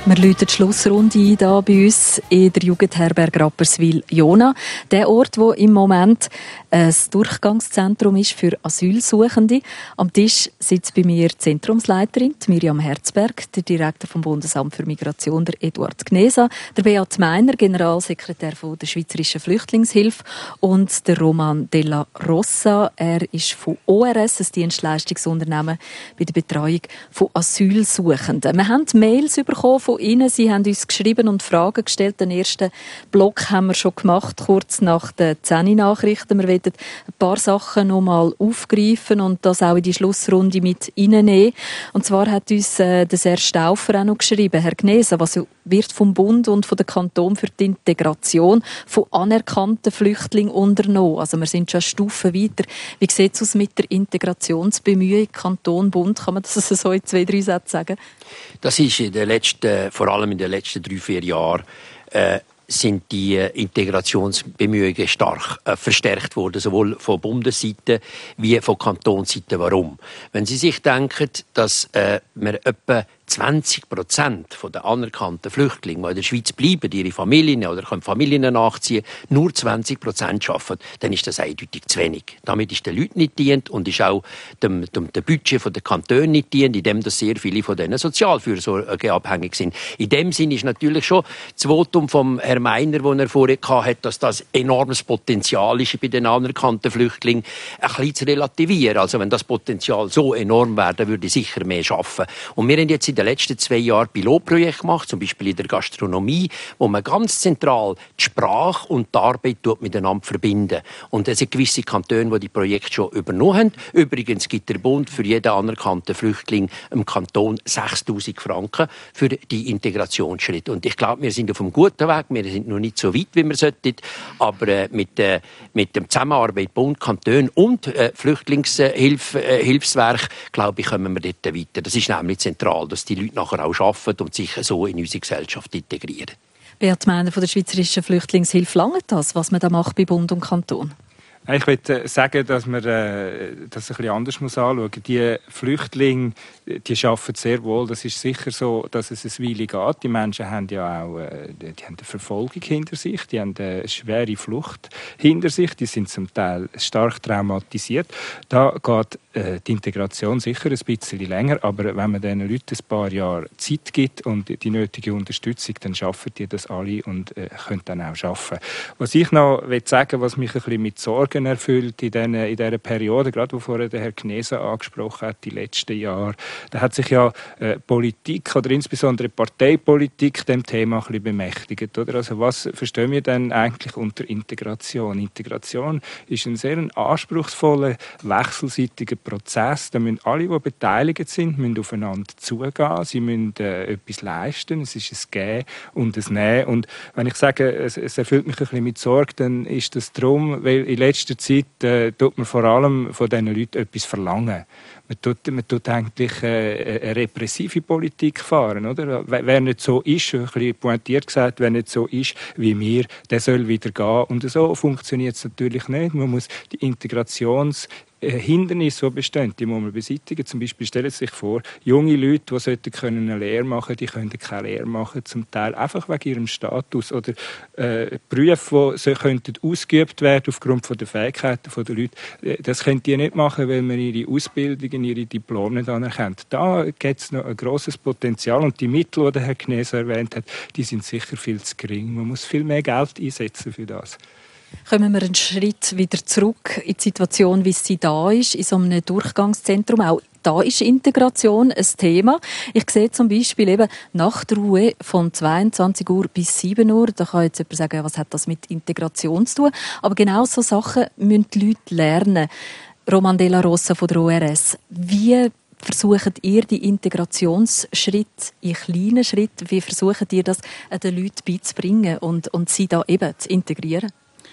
E: Wir läuten die Schlussrunde ein, hier bei uns in der Jugendherberge Rapperswil-Jona. Der Ort, wo im Moment ein Durchgangszentrum ist für Asylsuchende. Am Tisch sitzt bei mir die Zentrumsleiterin, die Miriam Herzberg, der Direktor vom Bundesamt für Migration, der Eduard Gnesa, der Beat Meiner, Generalsekretär der Schweizerischen Flüchtlingshilfe und der Roman Della Rossa. Er ist von O R S, ein Dienstleistungsunternehmen bei der Betreuung von Asylsuchenden. Wir haben Mails bekommen von Ihnen. Sie haben uns geschrieben und Fragen gestellt. Den ersten Block haben wir schon gemacht, kurz nach den zehn Nachrichten. Wir wollen ein paar Sachen noch mal aufgreifen und das auch in die Schlussrunde mit reinnehmen. Und zwar hat uns äh, der Serge Stauffer auch noch geschrieben: Herr Gnesa, was wird vom Bund und von der Kanton für die Integration von anerkannten Flüchtlingen unternommen? Also wir sind schon eine Stufe weiter. Wie sieht es aus mit der Integrationsbemühung Kanton, Bund? Kann man das so in zwei, drei Sätzen sagen?
F: Das ist in den letzten, vor allem in den letzten drei, vier Jahren, äh, sind die Integrationsbemühungen stark äh, verstärkt worden, sowohl von Bundesseite wie von Kantonsseite. Warum? Wenn Sie sich denken, dass äh, wir etwa zwanzig Prozent der anerkannten Flüchtlinge, die in der Schweiz bleiben, ihre Familien oder können Familien nachziehen, nur zwanzig Prozent arbeiten, dann ist das eindeutig zu wenig. Damit ist den Leuten nicht dient und ist auch dem, dem, dem Budget der Kantone nicht dient, indem dass sehr viele von denen Sozialfürsorge abhängig sind. In dem Sinn ist natürlich schon das Votum vom Herrn Meiner, das er vorher hatte, dass das enormes Potenzial ist bei den anerkannten Flüchtlingen, ein bisschen zu relativieren. Also wenn das Potenzial so enorm wäre, dann würde ich sicher mehr schaffen. Und wir haben jetzt in den letzten zwei Jahren Pilotprojekte gemacht, zum Beispiel in der Gastronomie, wo man ganz zentral die Sprache und die Arbeit miteinander verbinden. Und es sind gewisse Kantone, die die Projekte schon übernommen haben. Übrigens gibt der Bund für jeden anerkannten Flüchtling im Kanton sechstausend Franken für die Integrationsschritte. Und ich glaube, wir sind auf einem guten Weg. Wir sind noch nicht so weit, wie wir sollten. Aber äh, mit, äh, mit dem Zusammenarbeit Bund, Kanton und äh, Flüchtlingshilfswerk, äh, glaube ich, kommen wir dort weiter. Das ist nämlich zentral, dass die Leute nachher auch arbeiten und sich so in unsere Gesellschaft integrieren.
E: Beat Meiner von der Schweizerischen Flüchtlingshilfe, langt das, was man da macht bei Bund und Kanton?
N: Ich würde sagen, dass man äh, das ein bisschen anders muss anschauen muss. Die Flüchtlinge, die arbeiten sehr wohl. Das ist sicher so, dass es eine Weile geht. Die Menschen haben ja auch äh, die haben eine Verfolgung hinter sich, die haben eine schwere Flucht hinter sich, die sind zum Teil stark traumatisiert. Da geht äh, die Integration sicher ein bisschen länger, aber wenn man diesen Leuten ein paar Jahre Zeit gibt und die nötige Unterstützung, dann schaffen die das alle und äh, können dann auch arbeiten. Was ich noch sagen will, was mich ein bisschen mit Sorgen erfüllt in, den, in dieser Periode, gerade wo vorher der Herr Gnesa angesprochen hat, die letzten Jahre. Da hat sich ja äh, Politik oder insbesondere Parteipolitik dem Thema ein bisschen bemächtigt. Oder? Also was verstehen wir denn eigentlich unter Integration? Integration ist ein sehr anspruchsvoller, wechselseitiger Prozess. Da müssen alle, die beteiligt sind, müssen aufeinander zugehen. Sie müssen äh, etwas leisten. Es ist ein Geben und ein Nehmen. Und wenn ich sage, es, es erfüllt mich ein bisschen mit Sorge, dann ist das darum, weil in letzter Zeit äh, tut man vor allem von diesen Leuten etwas verlangen. Man tut, man tut eigentlich äh, eine repressive Politik fahren, oder? Wer nicht so ist, ein bisschen pointiert gesagt, wer nicht so ist wie wir, der soll wieder gehen. Und so funktioniert es natürlich nicht. Man muss die Integrations Hindernisse, die bestehen, die muss man beseitigen. Zum Beispiel stellen Sie sich vor, junge Leute, die eine Lehre machen können, die können keine Lehre machen, zum Teil einfach wegen ihrem Status. Oder äh, Berufe, die so könnten ausgeübt werden aufgrund der Fähigkeiten der Leute. Das können die nicht machen, weil man ihre Ausbildungen, ihre Diplome nicht anerkennt. Da gibt es noch ein grosses Potenzial. Und die Mittel, die der Herr Gnesa erwähnt hat, die sind sicher viel zu gering. Man muss viel mehr Geld einsetzen für das.
E: Kommen wir einen Schritt wieder zurück in die Situation, wie sie da ist, in so einem Durchgangszentrum. Auch da ist Integration ein Thema. Ich sehe zum Beispiel eben Nachtruhe von zweiundzwanzig Uhr bis sieben Uhr. Da kann jetzt jemand sagen, was hat das mit Integration zu tun? Aber genau so Sachen müssen die Leute lernen. Roman Della Rossa von der O R S. Wie versucht ihr die Integrationsschritte in kleinen Schritten, wie versucht ihr das den Leuten beizubringen und, und sie da eben zu integrieren?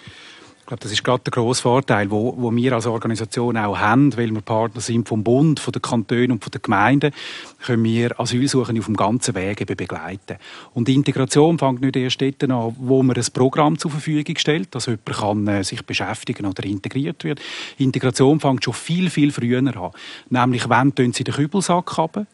O: Ich glaube, das ist gerade der grosse Vorteil, wo, wo wir als Organisation auch haben, weil wir Partner sind vom Bund, von den Kantonen und von den Gemeinden, können wir Asylsuchende auf dem ganzen Weg eben begleiten. Und die Integration fängt nicht erst dort an, wo man ein Programm zur Verfügung stellt, dass jemand kann, äh, sich beschäftigen oder integriert wird. Integration fängt schon viel, viel früher an. Nämlich, wann tun sie den Kübelsack runter?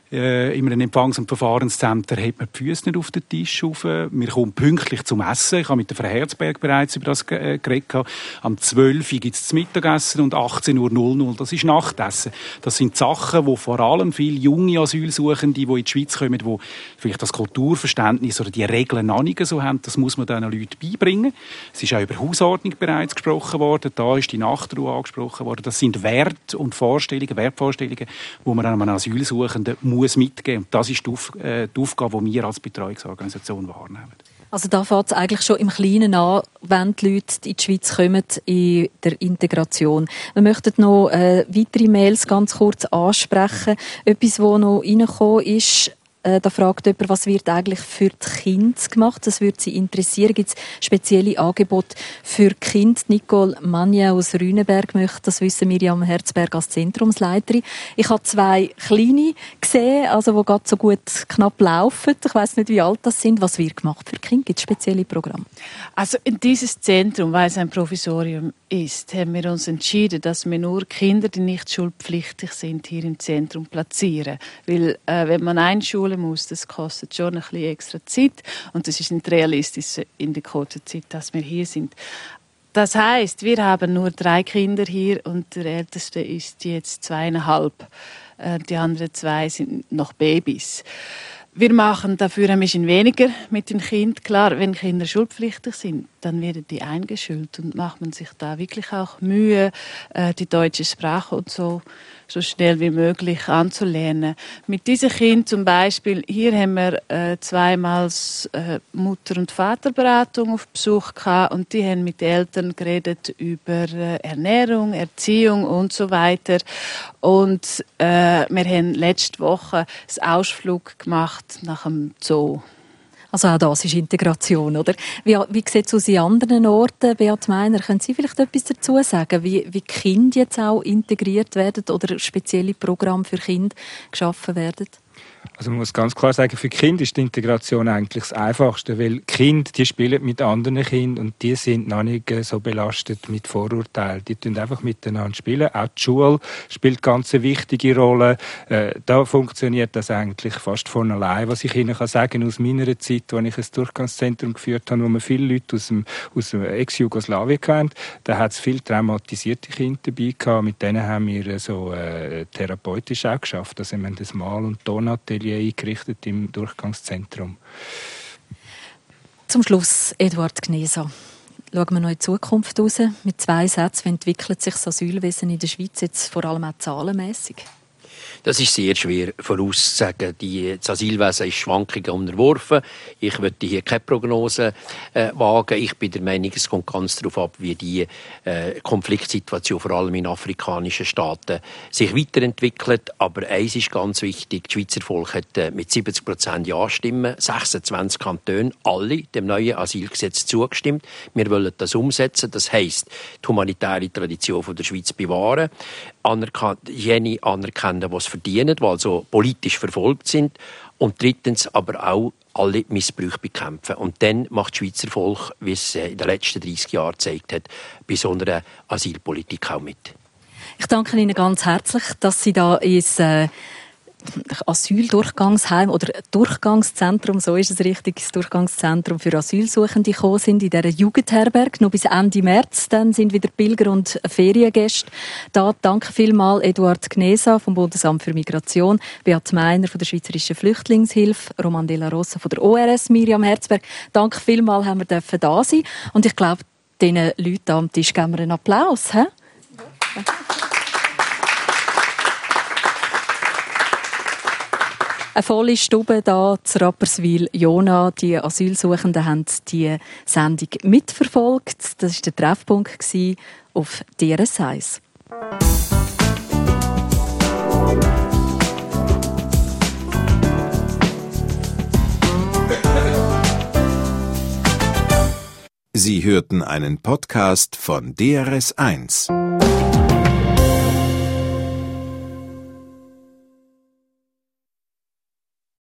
O: Äh, in einem Empfangs- und Verfahrenszentrum hat man die Füße nicht auf den Tisch rauf. Wir kommen pünktlich zum Essen. Ich habe mit der Frau Herzberg bereits über das äh, geredet. Am zwölf Uhr gibt es das Mittagessen und achtzehn Uhr null null, das ist Nachtessen. Das sind Sachen, die vor allem viele junge Asylsuchende, die in die Schweiz kommen, die vielleicht das Kulturverständnis oder die Regeln noch nicht so haben, das muss man diesen Leuten beibringen. Es ist auch über Hausordnung bereits gesprochen worden. Da ist die Nachtruhe angesprochen worden. Das sind Werte und Vorstellungen, Wertvorstellungen, die man einem Asylsuchenden muss mitgeben. Und das ist die, Auf, äh, die Aufgabe, die wir als Betreuungsorganisation wahrnehmen.
E: Also da fängt es eigentlich schon im Kleinen an, wenn die Leute in die Schweiz kommen, in der Integration. Wir möchten noch äh, weitere Mails ganz kurz ansprechen. Etwas, das noch reingekommen ist, äh, da fragt jemand, was wird eigentlich für die Kinder gemacht? Das würde Sie interessieren. Gibt es spezielle Angebote für die Kinder? Nicole Manje aus Rüneberg möchte das wissen, Miriam Herzberg als Zentrumsleiterin. Ich habe zwei Kleine gesehen, also die gerade so gut knapp laufen. Ich weiss nicht, wie alt das sind. Was wird gemacht für die Kinder? Gibt es spezielle Programme?
B: Also in dieses Zentrum, weil es ein Provisorium ist, haben wir uns entschieden, dass wir nur Kinder, die nicht schulpflichtig sind, hier im Zentrum platzieren. Weil äh, wenn man einschulen muss, das kostet schon ein bisschen extra Zeit und das ist nicht realistisch in der kurzen Zeit, dass wir hier sind. Das heisst, wir haben nur drei Kinder hier und der älteste ist jetzt zweieinhalb. Äh, die anderen zwei sind noch Babys. Wir machen dafür ein bisschen weniger mit den Kindern. Klar, wenn Kinder schulpflichtig sind, dann werden die eingeschult und macht man sich da wirklich auch Mühe, die deutsche Sprache und so so schnell wie möglich anzulernen. Mit diesen Kindern zum Beispiel, hier haben wir äh, zweimal äh, Mutter- und Vaterberatung auf Besuch gehabt und die haben mit Eltern geredet über äh, Ernährung, Erziehung und so weiter. Und äh, wir haben letzte Woche einen Ausflug gemacht nach dem Zoo.
E: Also auch das ist Integration, oder? Wie, wie sieht es aus in anderen Orten? Beat Meiner, können Sie vielleicht etwas dazu sagen, wie, wie Kinder jetzt auch integriert werden oder spezielle Programme für Kinder geschaffen werden?
N: Also man muss ganz klar sagen, für Kinder ist die Integration eigentlich das Einfachste, weil Kinder, die spielen mit anderen Kindern und die sind noch nicht so belastet mit Vorurteilen. Die tun einfach miteinander spielen. Auch die Schule spielt ganz eine wichtige Rolle. Äh, da funktioniert das eigentlich fast von allein. Was ich Ihnen kann sagen aus meiner Zeit, als ich ein Durchgangszentrum geführt habe, wo man viele Leute aus dem, aus dem Ex-Jugoslawien kennt, da hat es viele traumatisierte Kinder dabei gehabt. Mit denen haben wir so äh, therapeutisch auch geschafft. Also wir haben das Mal- und Tonatelier eingerichtet im Durchgangszentrum.
E: Zum Schluss, Eduard Gnesa. Schauen wir noch in die Zukunft raus. Mit zwei Sätzen, wie entwickelt sich das Asylwesen in der Schweiz jetzt vor allem auch zahlenmässig?
F: Das ist sehr schwer vorauszusagen. Die, das Asylwesen ist Schwankungen unterworfen. Ich möchte hier keine Prognose äh, wagen. Ich bin der Meinung, es kommt ganz darauf ab, wie die äh, Konfliktsituation vor allem in afrikanischen Staaten sich weiterentwickelt. Aber eins ist ganz wichtig, das Schweizer Volk hat äh, mit siebzig Prozent Ja-Stimmen, sechsundzwanzig Kantone, alle dem neuen Asylgesetz zugestimmt. Wir wollen das umsetzen. Das heisst, die humanitäre Tradition von der Schweiz bewahren, anerkannt, jene anerkennen, was verdienen, die also politisch verfolgt sind und drittens aber auch alle Missbrüche bekämpfen. Und dann macht das Schweizer Volk, wie es in den letzten dreissig Jahren gezeigt hat, bei so einer Asylpolitik auch mit.
E: Ich danke Ihnen ganz herzlich, dass Sie da ins äh, Asyldurchgangsheim oder Durchgangszentrum, so ist es richtig, das Durchgangszentrum für Asylsuchende gekommen sind, in dieser Jugendherberge. Noch bis Ende März, dann sind wieder Pilger und Feriengäste da. Danke vielmals Eduard Gnesa vom Bundesamt für Migration, Beat Meiner von der Schweizerischen Flüchtlingshilfe, Roman de la Rosa von der O R S, Miriam Herzberg. Danke vielmals, haben wir dürfen da sein. Und ich glaube, diesen Leuten am Tisch geben wir einen Applaus. He? Ja. Eine volle Stube hier zu Rapperswil-Jona. Die Asylsuchenden haben die Sendung mitverfolgt. Das war der Treffpunkt auf D R S eins.
A: Sie hörten einen Podcast von D R S eins.